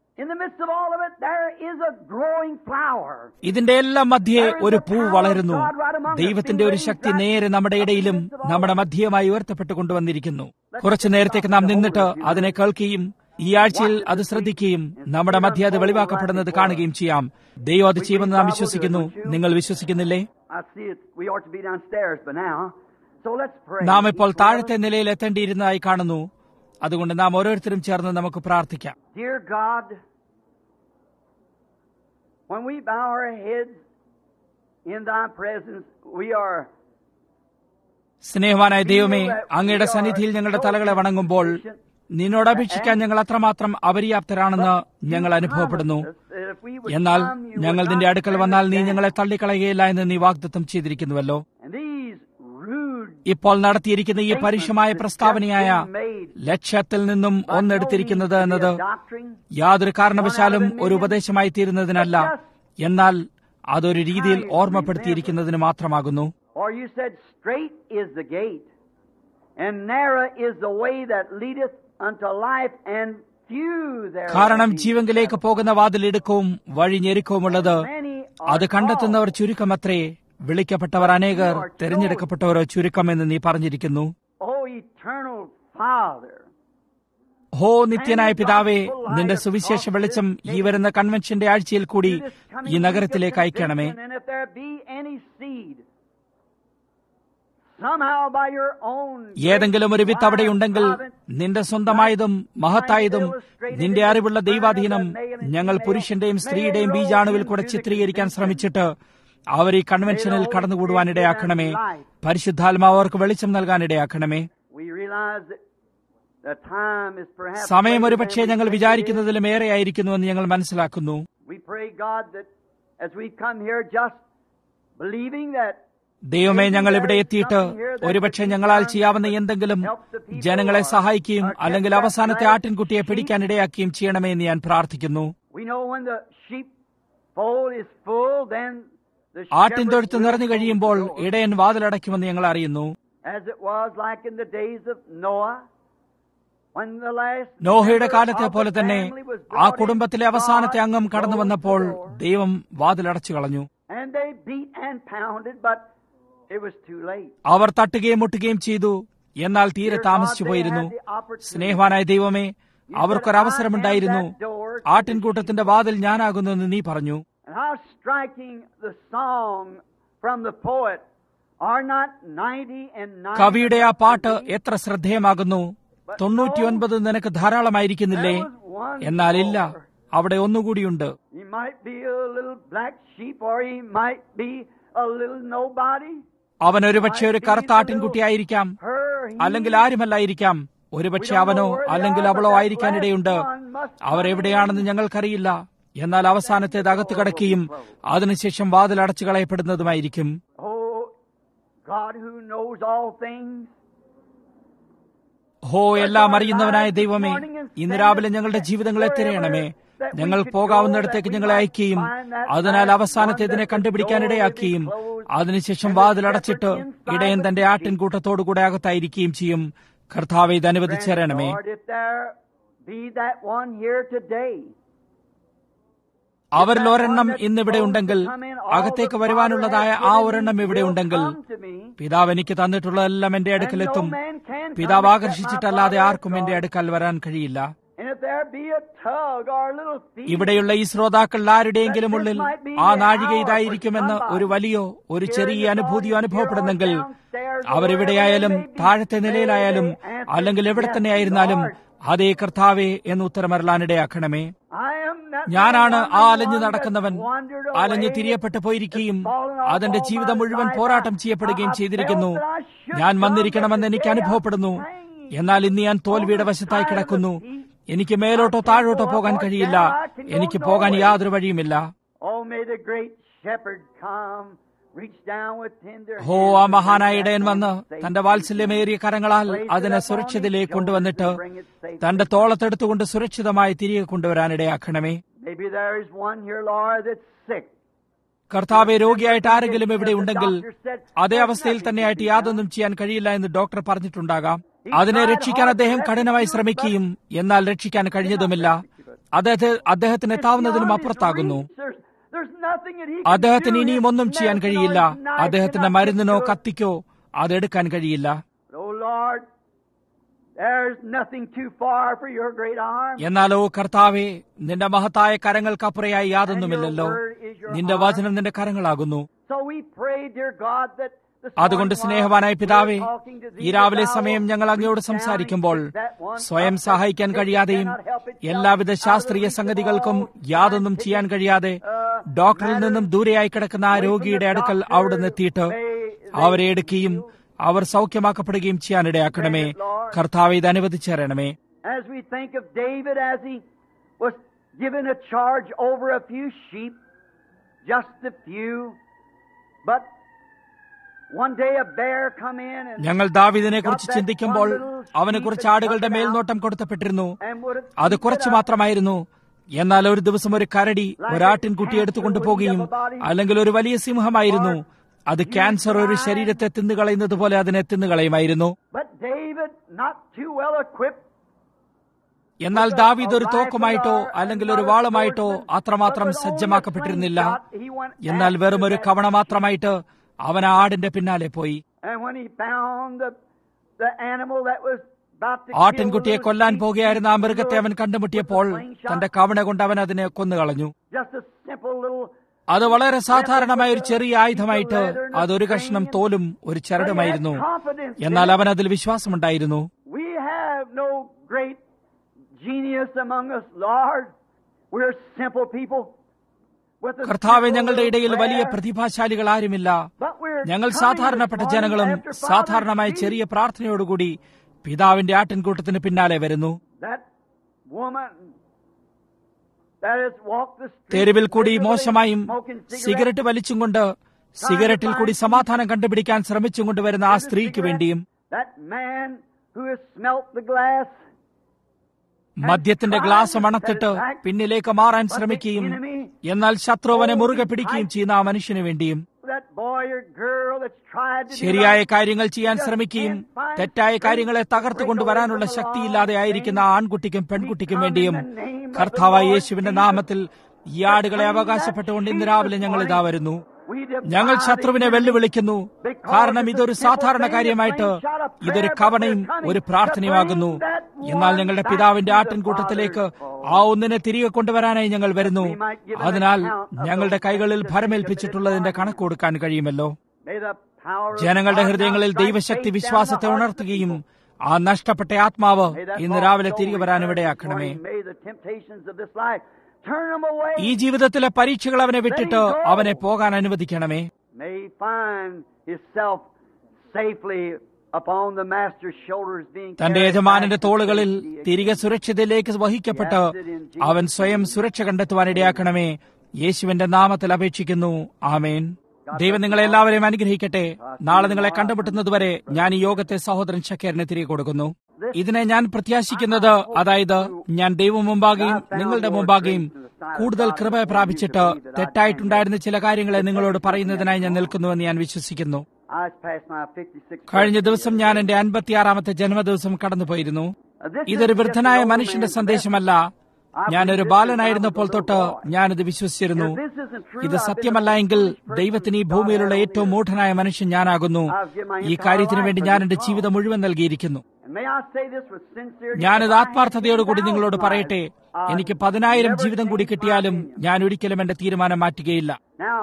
ഇതിന്റെ എല്ലാം മധ്യേ ഒരു പൂ വളരുന്നു. ദൈവത്തിന്റെ ഒരു ശക്തി നേരെ നമ്മുടെ ഇടയിലും നമ്മുടെ മധ്യമായി ഉയർത്തപ്പെട്ട് കൊണ്ടുവന്നിരിക്കുന്നു. കുറച്ചു നേരത്തേക്ക് നാം നിന്നിട്ട് അതിനെ കേൾക്കുകയും ഈ ആഴ്ചയിൽ അത് ശ്രദ്ധിക്കുകയും നമ്മുടെ മധ്യ അത് വെളിവാക്കപ്പെടുന്നത് കാണുകയും ചെയ്യാം. ദൈവം അത് ചെയ്യുമെന്ന് നാം വിശ്വസിക്കുന്നു. നിങ്ങൾ വിശ്വസിക്കുന്നില്ലേ? നാം ഇപ്പോൾ താഴത്തെ നിലയിൽ എത്തേണ്ടിയിരുന്നതായി കാണുന്നു. അതുകൊണ്ട് നാം ഓരോരുത്തരും ചേർന്ന് നമുക്ക് പ്രാർത്ഥിക്കാം. When we bow our heads in thy presence, we are സ്നേഹവാനായ ദൈവമേ, അങ്ങയുടെ സന്നിധിയിൽ ഞങ്ങളുടെ തലകളെ വണങ്ങുമ്പോൾ നിന്നോട് അപേക്ഷിക്കാൻ ഞങ്ങൾ അത്രമാത്രം അപര്യാപ്തരാണെന്ന് ഞങ്ങൾ അനുഭവപ്പെടുന്നു. എന്നാൽ ഞങ്ങൾ നിന്റെ അടുക്കൽ വന്നാൽ നീ ഞങ്ങളെ തള്ളിക്കളയുകയില്ല എന്ന് നീ വാഗ്ദത്തം ചെയ്തിരിക്കുന്നുവല്ലോ. ഇപ്പോൾ നടത്തിയിരിക്കുന്ന ഈ പരുഷമായ പ്രസ്താവനയായ ലക്ഷ്യത്തിൽ നിന്നും ഒന്നെടുത്തിരിക്കുന്നത് എന്നത് യാതൊരു കാരണവശാലും ഒരു ഉപദേശമായി തീരുന്നതിനല്ല, എന്നാൽ അതൊരു രീതിയിൽ ഓർമ്മപ്പെടുത്തിയിരിക്കുന്നതിന് മാത്രമാകുന്നു. കാരണം ജീവങ്കിലേക്ക് പോകുന്ന വാതിൽ ഇടുക്കവും വഴി ഞെരുക്കവുമുള്ളത്, അത് കണ്ടെത്തുന്നവർ ചുരുക്കമത്രേ. വിളിക്കപ്പെട്ടവർ അനേകർ, തെരഞ്ഞെടുക്കപ്പെട്ടവരോ ചുരുക്കമെന്ന് നീ പറഞ്ഞിരിക്കുന്നു. ഹോ നിത്യനായ പിതാവേ, നിന്റെ സുവിശേഷ വെളിച്ചം ഈ വരുന്ന കൺവെൻഷന്റെ ആഴ്ചയിൽ കൂടി ഈ നഗരത്തിലേക്ക് അയക്കണമേ. ഏതെങ്കിലും ഒരു വിത്ത് അവിടെയുണ്ടെങ്കിൽ നിന്റെ സ്വന്തമായതും മഹത്തായതും നിന്റെ അറിവുള്ള ദൈവാധീനം ഞങ്ങൾ പുരുഷന്റെയും സ്ത്രീയുടെയും ബീജാണുവിൽ കൂടെ ചിത്രീകരിക്കാൻ ശ്രമിച്ചിട്ട് അവർ ഈ കൺവെൻഷനിൽ കടന്നുകൂടുവാനിടയാക്കണമേ. പരിശുദ്ധാത്മാവ് അവർക്ക് വെളിച്ചം നൽകാനിടയാക്കണമേ. സമയം ഒരുപക്ഷെ ഞങ്ങൾ വിചാരിക്കുന്നതിലും ഏറെയായിരിക്കുന്നുവെന്ന് ഞങ്ങൾ മനസ്സിലാക്കുന്നു. ദൈവമേ, ഞങ്ങൾ ഇവിടെ എത്തിയിട്ട് ഒരുപക്ഷെ ഞങ്ങളാൽ ചെയ്യാവുന്ന എന്തെങ്കിലും ജനങ്ങളെ സഹായിക്കുകയും അല്ലെങ്കിൽ അവസാനത്തെ ആട്ടിൻകുട്ടിയെ പിടിക്കാൻ ഇടയാക്കുകയും ചെയ്യണമേ എന്ന് ഞാൻ പ്രാർത്ഥിക്കുന്നു. ആട്ടിൻ തൊഴുത്ത് നിറഞ്ഞു കഴിയുമ്പോൾ ഇടയൻ വാതിലടയ്ക്കുമെന്ന് ഞങ്ങൾ അറിയുന്നു. നോഹയുടെ കാലത്തെ പോലെ തന്നെ ആ കുടുംബത്തിലെ അവസാനത്തെ അംഗം കടന്നു വന്നപ്പോൾ ദൈവം വാതിലടച്ചു കളഞ്ഞു. അവർ തട്ടുകയും മുട്ടുകയും ചെയ്തു, എന്നാൽ തീരെ താമസിച്ചു പോയിരുന്നു. സ്നേഹവാനായ ദൈവമേ, അവർക്കൊരവസരമുണ്ടായിരുന്നു. ആട്ടിൻകൂട്ടത്തിന്റെ വാതിൽ ഞാനാകുന്നു എന്ന് നീ പറഞ്ഞു. കവിയുടെ ആ പാട്ട് എത്ര ശ്രദ്ധേയമാകുന്നു. തൊണ്ണൂറ്റിയൊൻപത് നിനക്ക് ധാരാളമായിരിക്കുന്നില്ലേ? എന്നാൽ ഇല്ല, അവിടെ ഒന്നുകൂടിയുണ്ട്. അവൻ ഒരുപക്ഷെ ഒരു കറുത്ത ആട്ടിൻകുട്ടിയായിരിക്കാം, അല്ലെങ്കിൽ ആരുമല്ലായിരിക്കാം. ഒരുപക്ഷെ അവനോ അല്ലെങ്കിൽ അവളോ ആയിരിക്കാനിടയുണ്ട്. അവരെവിടെയാണെന്ന് ഞങ്ങൾക്കറിയില്ല. എന്നാൽ അവസാനത്തേത് അകത്ത് കടക്കുകയും അതിനുശേഷം വാതിൽ അടച്ചു കളയപ്പെടുന്നതുമായിരിക്കും. ഹോ എല്ലാം അറിയുന്നവനായ ദൈവമേ, ഇന്ന് രാവിലെ ഞങ്ങളുടെ ജീവിതങ്ങളെ തിരയണമേ. ഞങ്ങൾ പോകാവുന്നിടത്തേക്ക് ഞങ്ങളെ അയക്കുകയും അതിനാൽ അവസാനത്തേതിനെ കണ്ടുപിടിക്കാനിടയാക്കുകയും അതിനുശേഷം വാതിലടച്ചിട്ട് ഇടയൻ തന്റെ ആട്ടിൻകൂട്ടത്തോടുകൂടെ അകത്തായിരിക്കുകയും ചെയ്യും. കർത്താവേ, ഇത് അനുവദിച്ചേരണമേ. അവരിൽ ഒരെണ്ണം ഇന്നിവിടെ ഉണ്ടെങ്കിൽ, അകത്തേക്ക് വരുവാനുള്ളതായ ആ ഒരെണ്ണം ഇവിടെ ഉണ്ടെങ്കിൽ, പിതാവ് എനിക്ക് തന്നിട്ടുള്ളതെല്ലാം എന്റെ അടുക്കലെത്തും. പിതാവ് ആകർഷിച്ചിട്ടല്ലാതെ ആർക്കും എന്റെ അടുക്കൽ വരാൻ കഴിയില്ല. ഇവിടെയുള്ള ഈ ശ്രോതാക്കൾ ആരുടെയെങ്കിലും ഉള്ളിൽ ആ നാഴിക ഇതായിരിക്കുമെന്ന് ഒരു വലിയോ ഒരു ചെറിയ അനുഭൂതിയോ അനുഭവപ്പെടുന്നെങ്കിൽ, അവരെവിടെയായാലും താഴത്തെ നിലയിലായാലും അല്ലെങ്കിൽ എവിടെ തന്നെ ആയിരുന്നാലും അതേ കർത്താവേ എന്ന് ഉത്തരമരലാനിടയാക്കണമേ. ഞാനാണ് ആ അലഞ്ഞു നടക്കുന്നവൻ. അലഞ്ഞു തിരിയപ്പെട്ടു പോയിരിക്കുകയും അതിന്റെ ജീവിതം മുഴുവൻ പോരാട്ടം ചെയ്യപ്പെടുകയും ചെയ്തിരിക്കുന്നു. ഞാൻ വന്നിരിക്കണമെന്ന് എനിക്ക് അനുഭവപ്പെടുന്നു. എന്നാൽ ഇന്ന് ഞാൻ തോൽവിയുടെ വശത്തായി കിടക്കുന്നു. എനിക്ക് മേലോട്ടോ താഴോട്ടോ പോകാൻ കഴിയില്ല. എനിക്ക് പോകാൻ യാതൊരു വഴിയുമില്ല. ഹോ ആ മഹാനായ ഇടയൻ വന്ന് തന്റെ വാത്സല്യമേറിയ കരങ്ങളാൽ അതിനെ സുരക്ഷിതയിലേക്ക് കൊണ്ടുവന്നിട്ട് തന്റെ തോളത്തെടുത്തുകൊണ്ട് സുരക്ഷിതമായി തിരികെ കൊണ്ടുവരാനിടയാക്കണമേ. കർത്താവെ, രോഗിയായിട്ട് ആരെങ്കിലും ഇവിടെ ഉണ്ടെങ്കിൽ അതേ അവസ്ഥയിൽ തന്നെയായിട്ട് യാതൊന്നും ചെയ്യാൻ കഴിയില്ല എന്ന് ഡോക്ടർ പറഞ്ഞിട്ടുണ്ടാകാം. അതിനെ രക്ഷിക്കാൻ അദ്ദേഹം കഠിനമായി ശ്രമിക്കുകയും എന്നാൽ രക്ഷിക്കാൻ കഴിഞ്ഞതുമില്ല. അദ്ദേഹത്തെ അദ്ദേഹത്തിന് എത്താവുന്നതിനും അപ്പുറത്താകുന്നു. അദ്ദേഹത്തിന് ഇനിയും ഒന്നും ചെയ്യാൻ കഴിയില്ല. അദ്ദേഹത്തിന്റെ മരുന്നിനോ കത്തിക്കോ അതെടുക്കാൻ കഴിയില്ല. There's nothing too far for your great arm. എന്നാലോ കർത്താവേ, നിന്റെ മഹത്തായ കരങ്ങൾക്കപ്പുറയായി യാതൊന്നുമില്ലല്ലോ. നിന്റെ വചനം നിന്റെ കരങ്ങളാകുന്നു. So we pray, dear God, that അതുകൊണ്ട് സ്നേഹവാനായ പിതാവേ, ഈ രാവിലെ സമയം ഞങ്ങൾ അങ്ങയോട് സംസാരിക്കുമ്പോൾ സ്വയം സഹായിക്കാൻ കഴിയാതെയും എല്ലാവിധ ശാസ്ത്രീയ സംഗതികൾക്കും യാതൊന്നും ചെയ്യാൻ കഴിയാതെ ഡോക്ടറിൽ നിന്നും ദൂരെയായി കിടക്കുന്ന ആ രോഗിയുടെ അടുക്കൽ അവിടുന്ന് എത്തിയിട്ട് അവരെ എടുക്കുകയും അവർ സൗഖ്യമാക്കപ്പെടുകയും ചെയ്യാനിടയാക്കണമേ. കർത്താവേ, ഇത് അനുവദിച്ചേരണമേ. As we think of David as he was given a charge over a few sheep, just a few, but one day a bear come in and ഞങ്ങൾ ദാവീദിനെ കുറിച്ച് ചിന്തിക്കുമ്പോൾ അവന് കുറച്ച് ആടുകളുടെ മേൽനോട്ടം കൊടുത്തപ്പെട്ടിരുന്നു. അത് കുറച്ച് മാത്രമായിരുന്നു. എന്നാൽ ഒരു ദിവസം ഒരു കരടി ഒരാട്ടിൻകുട്ടി എടുത്തുകൊണ്ടുപോകുകയും അല്ലെങ്കിൽ ഒരു വലിയ സിംഹമായിരുന്നു. അത് ക്യാൻസർ ഒരു ശരീരത്തെ തിന്നുകളയുന്നത് പോലെ അതിനെ തിന്നുകളയുമായിരുന്നു. എന്നാൽ ദാവീദ് ഒരു തോക്കുമായിട്ടോ അല്ലെങ്കിൽ ഒരു വാളുമായിട്ടോ അത്രമാത്രം സജ്ജമാക്കപ്പെട്ടിരുന്നില്ല. എന്നാൽ വെറും ഒരു കവണ മാത്രമായിട്ട് അവൻ ആ ആടിന്റെ പിന്നാലെ പോയി. ആട്ടിൻകുട്ടിയെ കൊല്ലാൻ പോകുകയായിരുന്ന ആ മൃഗത്തെ അവൻ കണ്ടുമുട്ടിയപ്പോൾ തന്റെ കവണ കൊണ്ട് അവൻ അതിനെ കൊന്നുകളഞ്ഞു. അത് വളരെ സാധാരണമായ ഒരു ചെറിയ ആയുധമായിട്ട് അതൊരു കഷ്ണം തോലും ഒരു ചരടുമായിരുന്നു. എന്നാൽ അവൻ അതിൽ വിശ്വാസമുണ്ടായിരുന്നു. കർത്താവെ, ഞങ്ങളുടെ ഇടയിൽ വലിയ പ്രതിഭാശാലികൾ ആരുമില്ല. ഞങ്ങൾ സാധാരണപ്പെട്ട ജനങ്ങളും സാധാരണമായ ചെറിയ പ്രാർത്ഥനയോടുകൂടി പിതാവിന്റെ ആട്ടിൻകൂട്ടത്തിന് പിന്നാലെ വരുന്നു. തെരുവിൽ കൂടി മോശമായും സിഗരറ്റ് വലിച്ചും കൊണ്ട് സിഗരറ്റിൽ കൂടി സമാധാനം കണ്ടുപിടിക്കാൻ ശ്രമിച്ചും കൊണ്ടുവരുന്ന ആ സ്ത്രീക്ക് വേണ്ടിയും മദ്യത്തിന്റെ ഗ്ലാസ് മണത്തിട്ട് പിന്നിലേക്ക് മാറാൻ ശ്രമിക്കുകയും എന്നാൽ ശത്രുവനെ മുറുകെ പിടിക്കുകയും ചെയ്യുന്ന ആ മനുഷ്യന് വേണ്ടിയും ശരിയായ കാര്യങ്ങൾ ചെയ്യാൻ ശ്രമിക്കുകയും തെറ്റായ കാര്യങ്ങളെ തകർത്തു കൊണ്ടുവരാനുള്ള ശക്തിയില്ലാതെ ആയിരിക്കുന്ന ആ ആൺകുട്ടിക്കും പെൺകുട്ടിക്കും വേണ്ടിയും കർത്താവായ യേശുവിന്റെ നാമത്തിൽ ഈ ആടുകളെ അവകാശപ്പെട്ടുകൊണ്ട് ഇന്ന് രാവിലെ ഞങ്ങൾ ഇതാ വരുന്നു. ഞങ്ങൾ ശത്രുവിനെ വെല്ലുവിളിക്കുന്നു. കാരണം ഇതൊരു സാധാരണ കാര്യമായിട്ട് ഇതൊരു കവണയും ഒരു പ്രാർത്ഥനയുമാകുന്നു. എന്നാൽ ഞങ്ങളുടെ പിതാവിന്റെ ആട്ടിൻകൂട്ടത്തിലേക്ക് ആ ഒന്നിനെ തിരികെ കൊണ്ടുവരാനായി ഞങ്ങൾ വരുന്നു. അതിനാൽ ഞങ്ങളുടെ കൈകളിൽ ഭരമേൽപ്പിച്ചിട്ടുള്ളതിന്റെ കണക്ക് കൊടുക്കാൻ കഴിയുമല്ലോ. ജനങ്ങളുടെ ഹൃദയങ്ങളിൽ ദൈവശക്തി വിശ്വാസത്തെ ഉണർത്തുകയും ആ നഷ്ടപ്പെട്ട ആത്മാവ് ഇന്ന് രാവിലെ തിരികെ വരാൻ ഇവിടെയാക്കണമേ. ഈ ജീവിതത്തിലെ പരീക്ഷകൾ അവനെ വിട്ടിട്ട് അവനെ പോകാൻ അനുവദിക്കണമേ. തന്റെ യജമാനന്റെ തോളുകളിൽ തിരികെ സുരക്ഷിതയിലേക്ക് വഹിക്കപ്പെട്ട് അവൻ സ്വയം സുരക്ഷ കണ്ടെത്തുവാൻ ഇടയാക്കണമേ. യേശുവിന്റെ നാമത്തിൽ അപേക്ഷിക്കുന്നു. ആമേൻ. ദൈവം നിങ്ങളെ എല്ലാവരെയും അനുഗ്രഹിക്കട്ടെ. നാളെ നിങ്ങളെ കണ്ടുമുട്ടുന്നതുവരെ ഞാൻ ഈ യോഗത്തെ സഹോദരൻ ഷക്കേറിനെ തിരികെ കൊടുക്കുന്നു. ഇതിനെ ഞാൻ പ്രത്യാശിക്കുന്നത്, അതായത് ഞാൻ ദൈവം മുമ്പാകെയും നിങ്ങളുടെ മുമ്പാകെയും കൂടുതൽ കൃപ പ്രാപിച്ചിട്ട് തെറ്റായിട്ടുണ്ടായിരുന്ന ചില കാര്യങ്ങളെ നിങ്ങളോട് പറയുന്നതിനായി ഞാൻ നിൽക്കുന്നുവെന്ന് ഞാൻ വിശ്വസിക്കുന്നു. കഴിഞ്ഞ ദിവസം ഞാൻ എന്റെ അൻപത്തിയാറാമത്തെ ജന്മദിവസം കടന്നുപോയിരുന്നു. ഇതൊരു വൃദ്ധനായ മനുഷ്യന്റെ സന്ദേശമല്ല. ഞാനൊരു ബാലനായിരുന്നപ്പോൾ തൊട്ട് ഞാനിത് വിശ്വസിച്ചിരുന്നു. ഇത് സത്യമല്ല എങ്കിൽ ദൈവത്തിന് ഈ ഭൂമിയിലുള്ള ഏറ്റവും മൂഢനായ മനുഷ്യൻ ഞാനാകുന്നു. ഈ കാര്യത്തിനു വേണ്ടി ഞാൻ എന്റെ ജീവിതം മുഴുവൻ നൽകിയിരിക്കുന്നു. ഞാനിത് ആത്മാർത്ഥതയോടുകൂടി നിങ്ങളോട് പറയട്ടെ, എനിക്ക് പതിനായിരം ജീവിതം കൂടി കിട്ടിയാലും ഞാൻ ഒരിക്കലും എന്റെ തീരുമാനം മാറ്റുകയില്ല.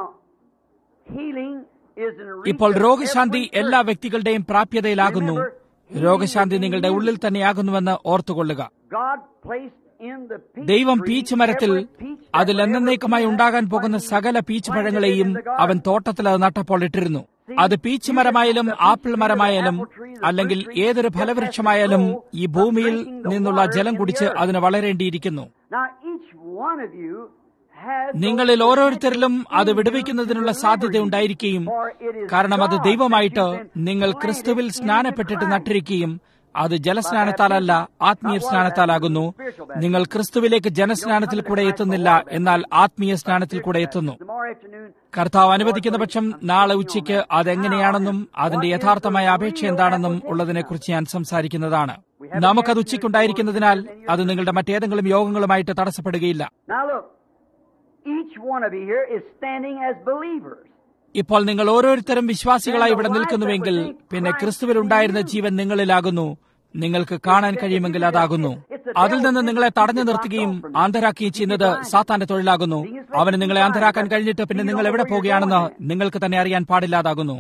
ഇപ്പോൾ രോഗശാന്തി എല്ലാ വ്യക്തികളുടെയും പ്രാപ്യതയിലാകുന്നു. രോഗശാന്തി നിങ്ങളുടെ ഉള്ളിൽ തന്നെയാകുന്നുവെന്ന് ഓർത്തുകൊള്ളുക. ദൈവം പീച്ച് മരത്തിൽ അതിൽ എന്നേക്കുമായി ഉണ്ടാകാൻ പോകുന്ന സകല പീച്ച് പഴങ്ങളെയും അവൻ തോട്ടത്തിൽ അത് നട്ടപ്പോൾ ഇട്ടിരുന്നു. അത് പീച്ച് മരമായാലും ആപ്പിൾ മരമായാലും അല്ലെങ്കിൽ ഏതൊരു ഫലവൃക്ഷമായാലും ഈ ഭൂമിയിൽ നിന്നുള്ള ജലം കുടിച്ച് അതിന് വളരേണ്ടിയിരിക്കുന്നു. നിങ്ങളിൽ ഓരോരുത്തരിലും അത് വിടുവിക്കുന്നതിനുള്ള സാധ്യത ഉണ്ടായിരിക്കുകയും കാരണം അത് ദൈവമായിട്ട് നിങ്ങൾ ക്രിസ്തുവിൽ സ്നാനപ്പെട്ടിട്ട് നട്ടിരിക്കുകയും അത് ജലസ്നാനത്താലല്ല ആത്മീയ സ്നാനത്താലാകുന്നു. നിങ്ങൾ ക്രിസ്തുവിലേക്ക് ജലസ്നാനത്തിൽ കൂടെ എത്തുന്നില്ല, എന്നാൽ ആത്മീയ സ്നാനത്തിൽ കൂടെ എത്തുന്നു. കർത്താവ് അനുവദിക്കുന്ന പക്ഷം നാളെ ഉച്ചയ്ക്ക് അതെങ്ങനെയാണെന്നും അതിന്റെ യഥാർത്ഥമായ അപേക്ഷ എന്താണെന്നും ഉള്ളതിനെക്കുറിച്ച് ഞാൻ സംസാരിക്കുന്നതാണ്. നമുക്കത് ഉച്ചയ്ക്കുണ്ടായിരിക്കുന്നതിനാൽ അത് നിങ്ങളുടെ മറ്റേതെങ്കിലും യോഗങ്ങളുമായിട്ട് തടസ്സപ്പെടുകയില്ല. ഇപ്പോൾ നിങ്ങൾ ഓരോരുത്തരും വിശ്വാസികളായി ഇവിടെ നിൽക്കുന്നുവെങ്കിൽ പിന്നെ ക്രിസ്തുവിൽ ഉണ്ടായിരുന്ന ജീവൻ നിങ്ങളിലാകുന്നു. നിങ്ങൾക്ക് കാണാൻ കഴിയുമെങ്കിൽ അതാകുന്നു. അതിൽ നിന്ന് നിങ്ങളെ തടഞ്ഞു നിർത്തുകയും അന്ധരാക്കുകയും ചെയ്യുന്നത് സാത്താന്റെ തൊഴിലാകുന്നു. അവന് നിങ്ങളെ അന്ധരാക്കാൻ കഴിഞ്ഞിട്ട് പിന്നെ നിങ്ങൾ എവിടെ പോകുകയാണെന്ന് നിങ്ങൾക്ക് തന്നെ അറിയാൻ പാടില്ലാതാകുന്നു.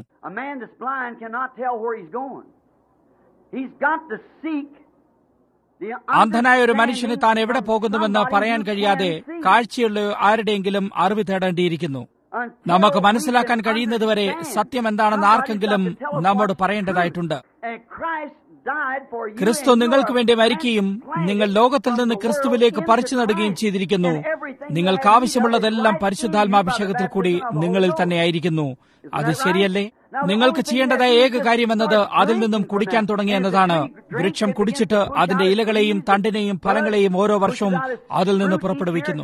അന്ധനായ ഒരു മനുഷ്യന് താൻ എവിടെ പോകുന്നുവെന്ന് പറയാൻ കഴിയാതെ കാഴ്ചയുള്ള ആരുടെയെങ്കിലും അറിവ് തേടേണ്ടിയിരിക്കുന്നു. നമുക്ക് മനസ്സിലാക്കാൻ കഴിയുന്നതുവരെ സത്യം എന്താണെന്ന് ആർക്കെങ്കിലും നമ്മോട് പറയേണ്ടതായിട്ടുണ്ട്. ക്രിസ്തു നിങ്ങൾക്ക് വേണ്ടി മരിക്കുകയും നിങ്ങൾ ലോകത്തിൽ നിന്ന് ക്രിസ്തുവിലേക്ക് പറിച്ചു നടുകയും ചെയ്തിരിക്കുന്നു. നിങ്ങൾക്ക് ആവശ്യമുള്ളതെല്ലാം പരിശുദ്ധാത്മാഭിഷേകത്തിൽ കൂടി നിങ്ങളിൽ തന്നെയായിരിക്കുന്നു. അത് ശരിയല്ലേ? നിങ്ങൾക്ക് ചെയ്യേണ്ടതായ ഏക കാര്യമെന്നത് അതിൽ നിന്നും കുടിക്കാൻ തുടങ്ങുക എന്നതാണ്. വൃക്ഷം കുടിച്ചിട്ട് അതിന്റെ ഇലകളെയും തണ്ടിനെയും ഫലങ്ങളെയും ഓരോ വർഷവും അതിൽ നിന്ന് പുറപ്പെടുവിക്കുന്നു.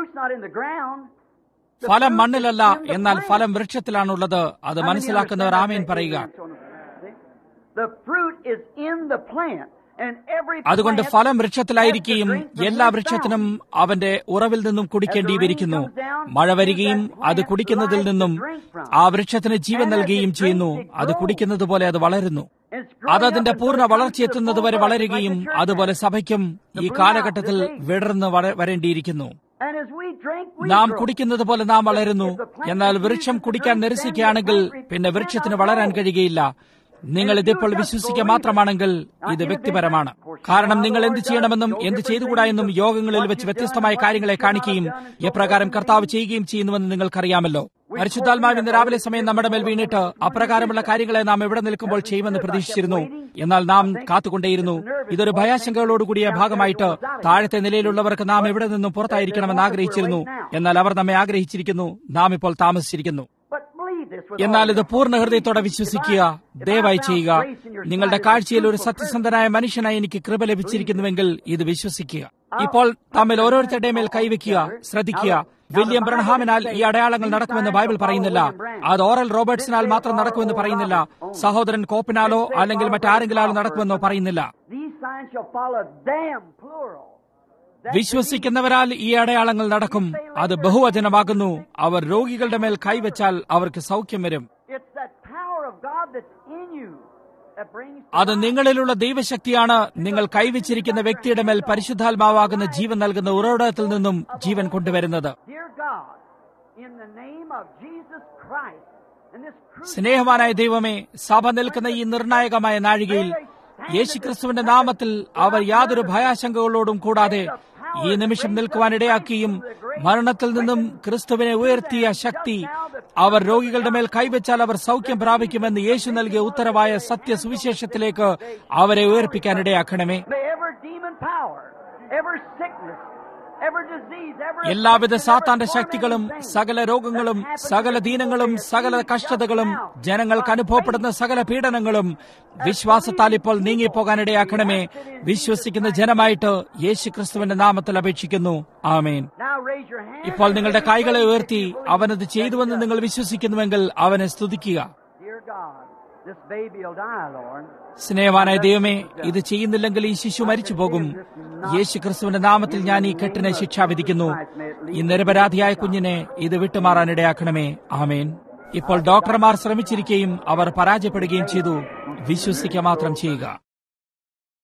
ഫലം മണ്ണിലല്ല, എന്നാൽ ഫലം വൃക്ഷത്തിലാണുള്ളത്. അത് മനസ്സിലാക്കുന്നവർ ആമേൻ പറയുക. അതുകൊണ്ട് ഫലം വൃക്ഷത്തിലായിരിക്കുകയും എല്ലാ വൃക്ഷത്തിനും അവന്റെ ഉറവിൽ നിന്നും കുടിക്കേണ്ടിയിരിക്കുന്നു. മഴ വരികയും അത് കുടിക്കുന്നതിൽ നിന്നും ആ വൃക്ഷത്തിന് ജീവൻ നൽകുകയും ചെയ്യുന്നു. അത് കുടിക്കുന്നത് പോലെ അത് വളരുന്നു. അതതിന്റെ പൂർണ്ണ വളർച്ചയെത്തുന്നതുവരെ വളരുകയും അതുപോലെ സഭയ്ക്കും ഈ കാലഘട്ടത്തിൽ വിടർന്ന് വരേണ്ടിയിരിക്കുന്നു. നാം കുടിക്കുന്നത് പോലെ നാം വളരുന്നു. എന്നാൽ വൃക്ഷം കുടിക്കാൻ നിരസിക്കുകയാണെങ്കിൽ പിന്നെ വൃക്ഷത്തിന് വളരാൻ കഴിയുകയില്ല. നിങ്ങൾ ഇതിപ്പോൾ വിശ്വസിക്കുക മാത്രമാണെങ്കിൽ ഇത് വ്യക്തിപരമാണ്. കാരണം നിങ്ങൾ എന്ത് ചെയ്യണമെന്നും എന്ത് ചെയ്തുകൂടാ എന്നും യോഗങ്ങളിൽ വെച്ച് വ്യത്യസ്തമായ കാര്യങ്ങളെ കാണിക്കുകയും എപ്രകാരം കർത്താവ് ചെയ്യുകയും ചെയ്യുന്നുവെന്ന് നിങ്ങൾക്കറിയാമല്ലോ. പരിശുദ്ധാത്മാവ് ഇന്ന് രാവിലെ സമയം നമ്മുടെ മേൽ വീണിട്ട് അപ്രകാരമുള്ള കാര്യങ്ങളെ നാം എവിടെ നിൽക്കുമ്പോൾ ചെയ്യുമെന്ന് പ്രതീക്ഷിച്ചിരുന്നു. എന്നാൽ നാം കാത്തുകൊണ്ടേയിരുന്നു. ഇതൊരു ഭയാശങ്കകളോടുകൂടിയ ഭാഗമായിട്ട് താഴത്തെ നിലയിലുള്ളവർക്ക് നാം എവിടെ നിന്നും പുറത്തായിരിക്കണമെന്ന് ആഗ്രഹിച്ചിരുന്നു. എന്നാൽ അവർ നമ്മെ ആഗ്രഹിച്ചിരിക്കുന്നു. നാം ഇപ്പോൾ താമസിച്ചിരിക്കുന്നു. എന്നാൽ ഇത് പൂർണ്ണ ഹൃദയത്തോടെ വിശ്വസിക്കുക. ദയവായി ചെയ്യുക. നിങ്ങളുടെ കാഴ്ചയിൽ ഒരു സത്യസന്ധനായ മനുഷ്യനായി എനിക്ക് കൃപ ലഭിച്ചിരിക്കുന്നുവെങ്കിൽ ഇത് വിശ്വസിക്കുക. ഇപ്പോൾ തമ്മിൽ ഓരോരുത്തരുടെ മേൽ കൈവയ്ക്കുക. ശ്രദ്ധിക്കുക. വില്യം ബ്രൺഹാമിനാൽ ഈ അടയാളങ്ങൾ നടക്കുമെന്ന് ബൈബിൾ പറയുന്നില്ല. അത് ഓറൽ റോബർട്ട്സിനാൽ മാത്രം നടക്കുമെന്ന് പറയുന്നില്ല. സഹോദരൻ കോപ്പിനാലോ അല്ലെങ്കിൽ മറ്റാരെങ്കിലാലോ നടക്കുമെന്നോ പറയുന്നില്ല. വിശ്വസിക്കുന്നവരാൽ ഈ അടയാളങ്ങൾ നടക്കും. അത് ബഹുവചനമാകുന്നു. അവർ രോഗികളുടെ മേൽ കൈവച്ചാൽ അവർക്ക് സൗഖ്യം വരും. അത് നിങ്ങളിലുള്ള ദൈവശക്തിയാണ്. നിങ്ങൾ കൈവച്ചിരിക്കുന്ന വ്യക്തിയുടെ മേൽ പരിശുദ്ധാത്മാവാകുന്ന ജീവൻ നൽകുന്ന ഉറവിടത്തിൽ നിന്നും ജീവൻ കൊണ്ടുവരുന്നത്. സ്നേഹവാനായ ദൈവമേ, സഭ നിൽക്കുന്ന ഈ നിർണായകമായ നാഴികയിൽ യേശുക്രിസ്തുവിന്റെ നാമത്തിൽ അവർ യാതൊരു ഭയാശങ്കകളോടും കൂടാതെ ഈ നിമിഷം നിൽക്കുവാനിടയാക്കിയും മരണത്തിൽ നിന്നും ക്രിസ്തുവിനെ ഉയർത്തിയ ശക്തി അവർ രോഗികളുടെ മേൽ കൈവച്ചാൽ അവർ സൗഖ്യം പ്രാപിക്കുമെന്ന് യേശു നൽകിയ ഉത്തരവായ സത്യസുവിശേഷത്തിലേക്ക് അവരെ ഉയർപ്പിക്കാനിടയാക്കണമേ. എല്ലാവിധ സാത്താന്റെ ശക്തികളും സകല രോഗങ്ങളും സകല ദീനങ്ങളും സകല കഷ്ടതകളും ജനങ്ങൾക്ക് അനുഭവപ്പെടുന്ന സകല പീഡനങ്ങളും വിശ്വാസത്താൽ ഇപ്പോൾ നീങ്ങിപ്പോകാനിടയാക്കണമേ. വിശ്വസിക്കുന്ന ജനമായിട്ട് യേശുക്രിസ്തുവിന്റെ നാമത്തിൽ അപേക്ഷിക്കുന്നു. ആമേൻ. ഇപ്പോൾ നിങ്ങളുടെ കൈകളെ ഉയർത്തി അവനത് ചെയ്തുവെന്ന് നിങ്ങൾ വിശ്വസിക്കുന്നുവെങ്കിൽ അവനെ സ്തുതിക്കുക. സ്നേഹവാനായ ദൈവമേ, ഇത് ചെയ്യുന്നില്ലെങ്കിൽ ഈ ശിശു മരിച്ചു പോകും. യേശു ക്രിസ്തുവിന്റെ നാമത്തിൽ ഞാൻ ഈ കെട്ടിനെ ശിക്ഷ വിധിക്കുന്നു. ഈ നിരപരാധിയായ കുഞ്ഞിനെ ഇത് വിട്ടുമാറാനിടയാക്കണമേ. ആമേൻ. ഇപ്പോൾ ഡോക്ടർമാർ ശ്രമിച്ചിരിക്കുകയും അവർ പരാജയപ്പെടുകയും ചെയ്തു. വിശ്വസിക്കുക മാത്രം ചെയ്യുക.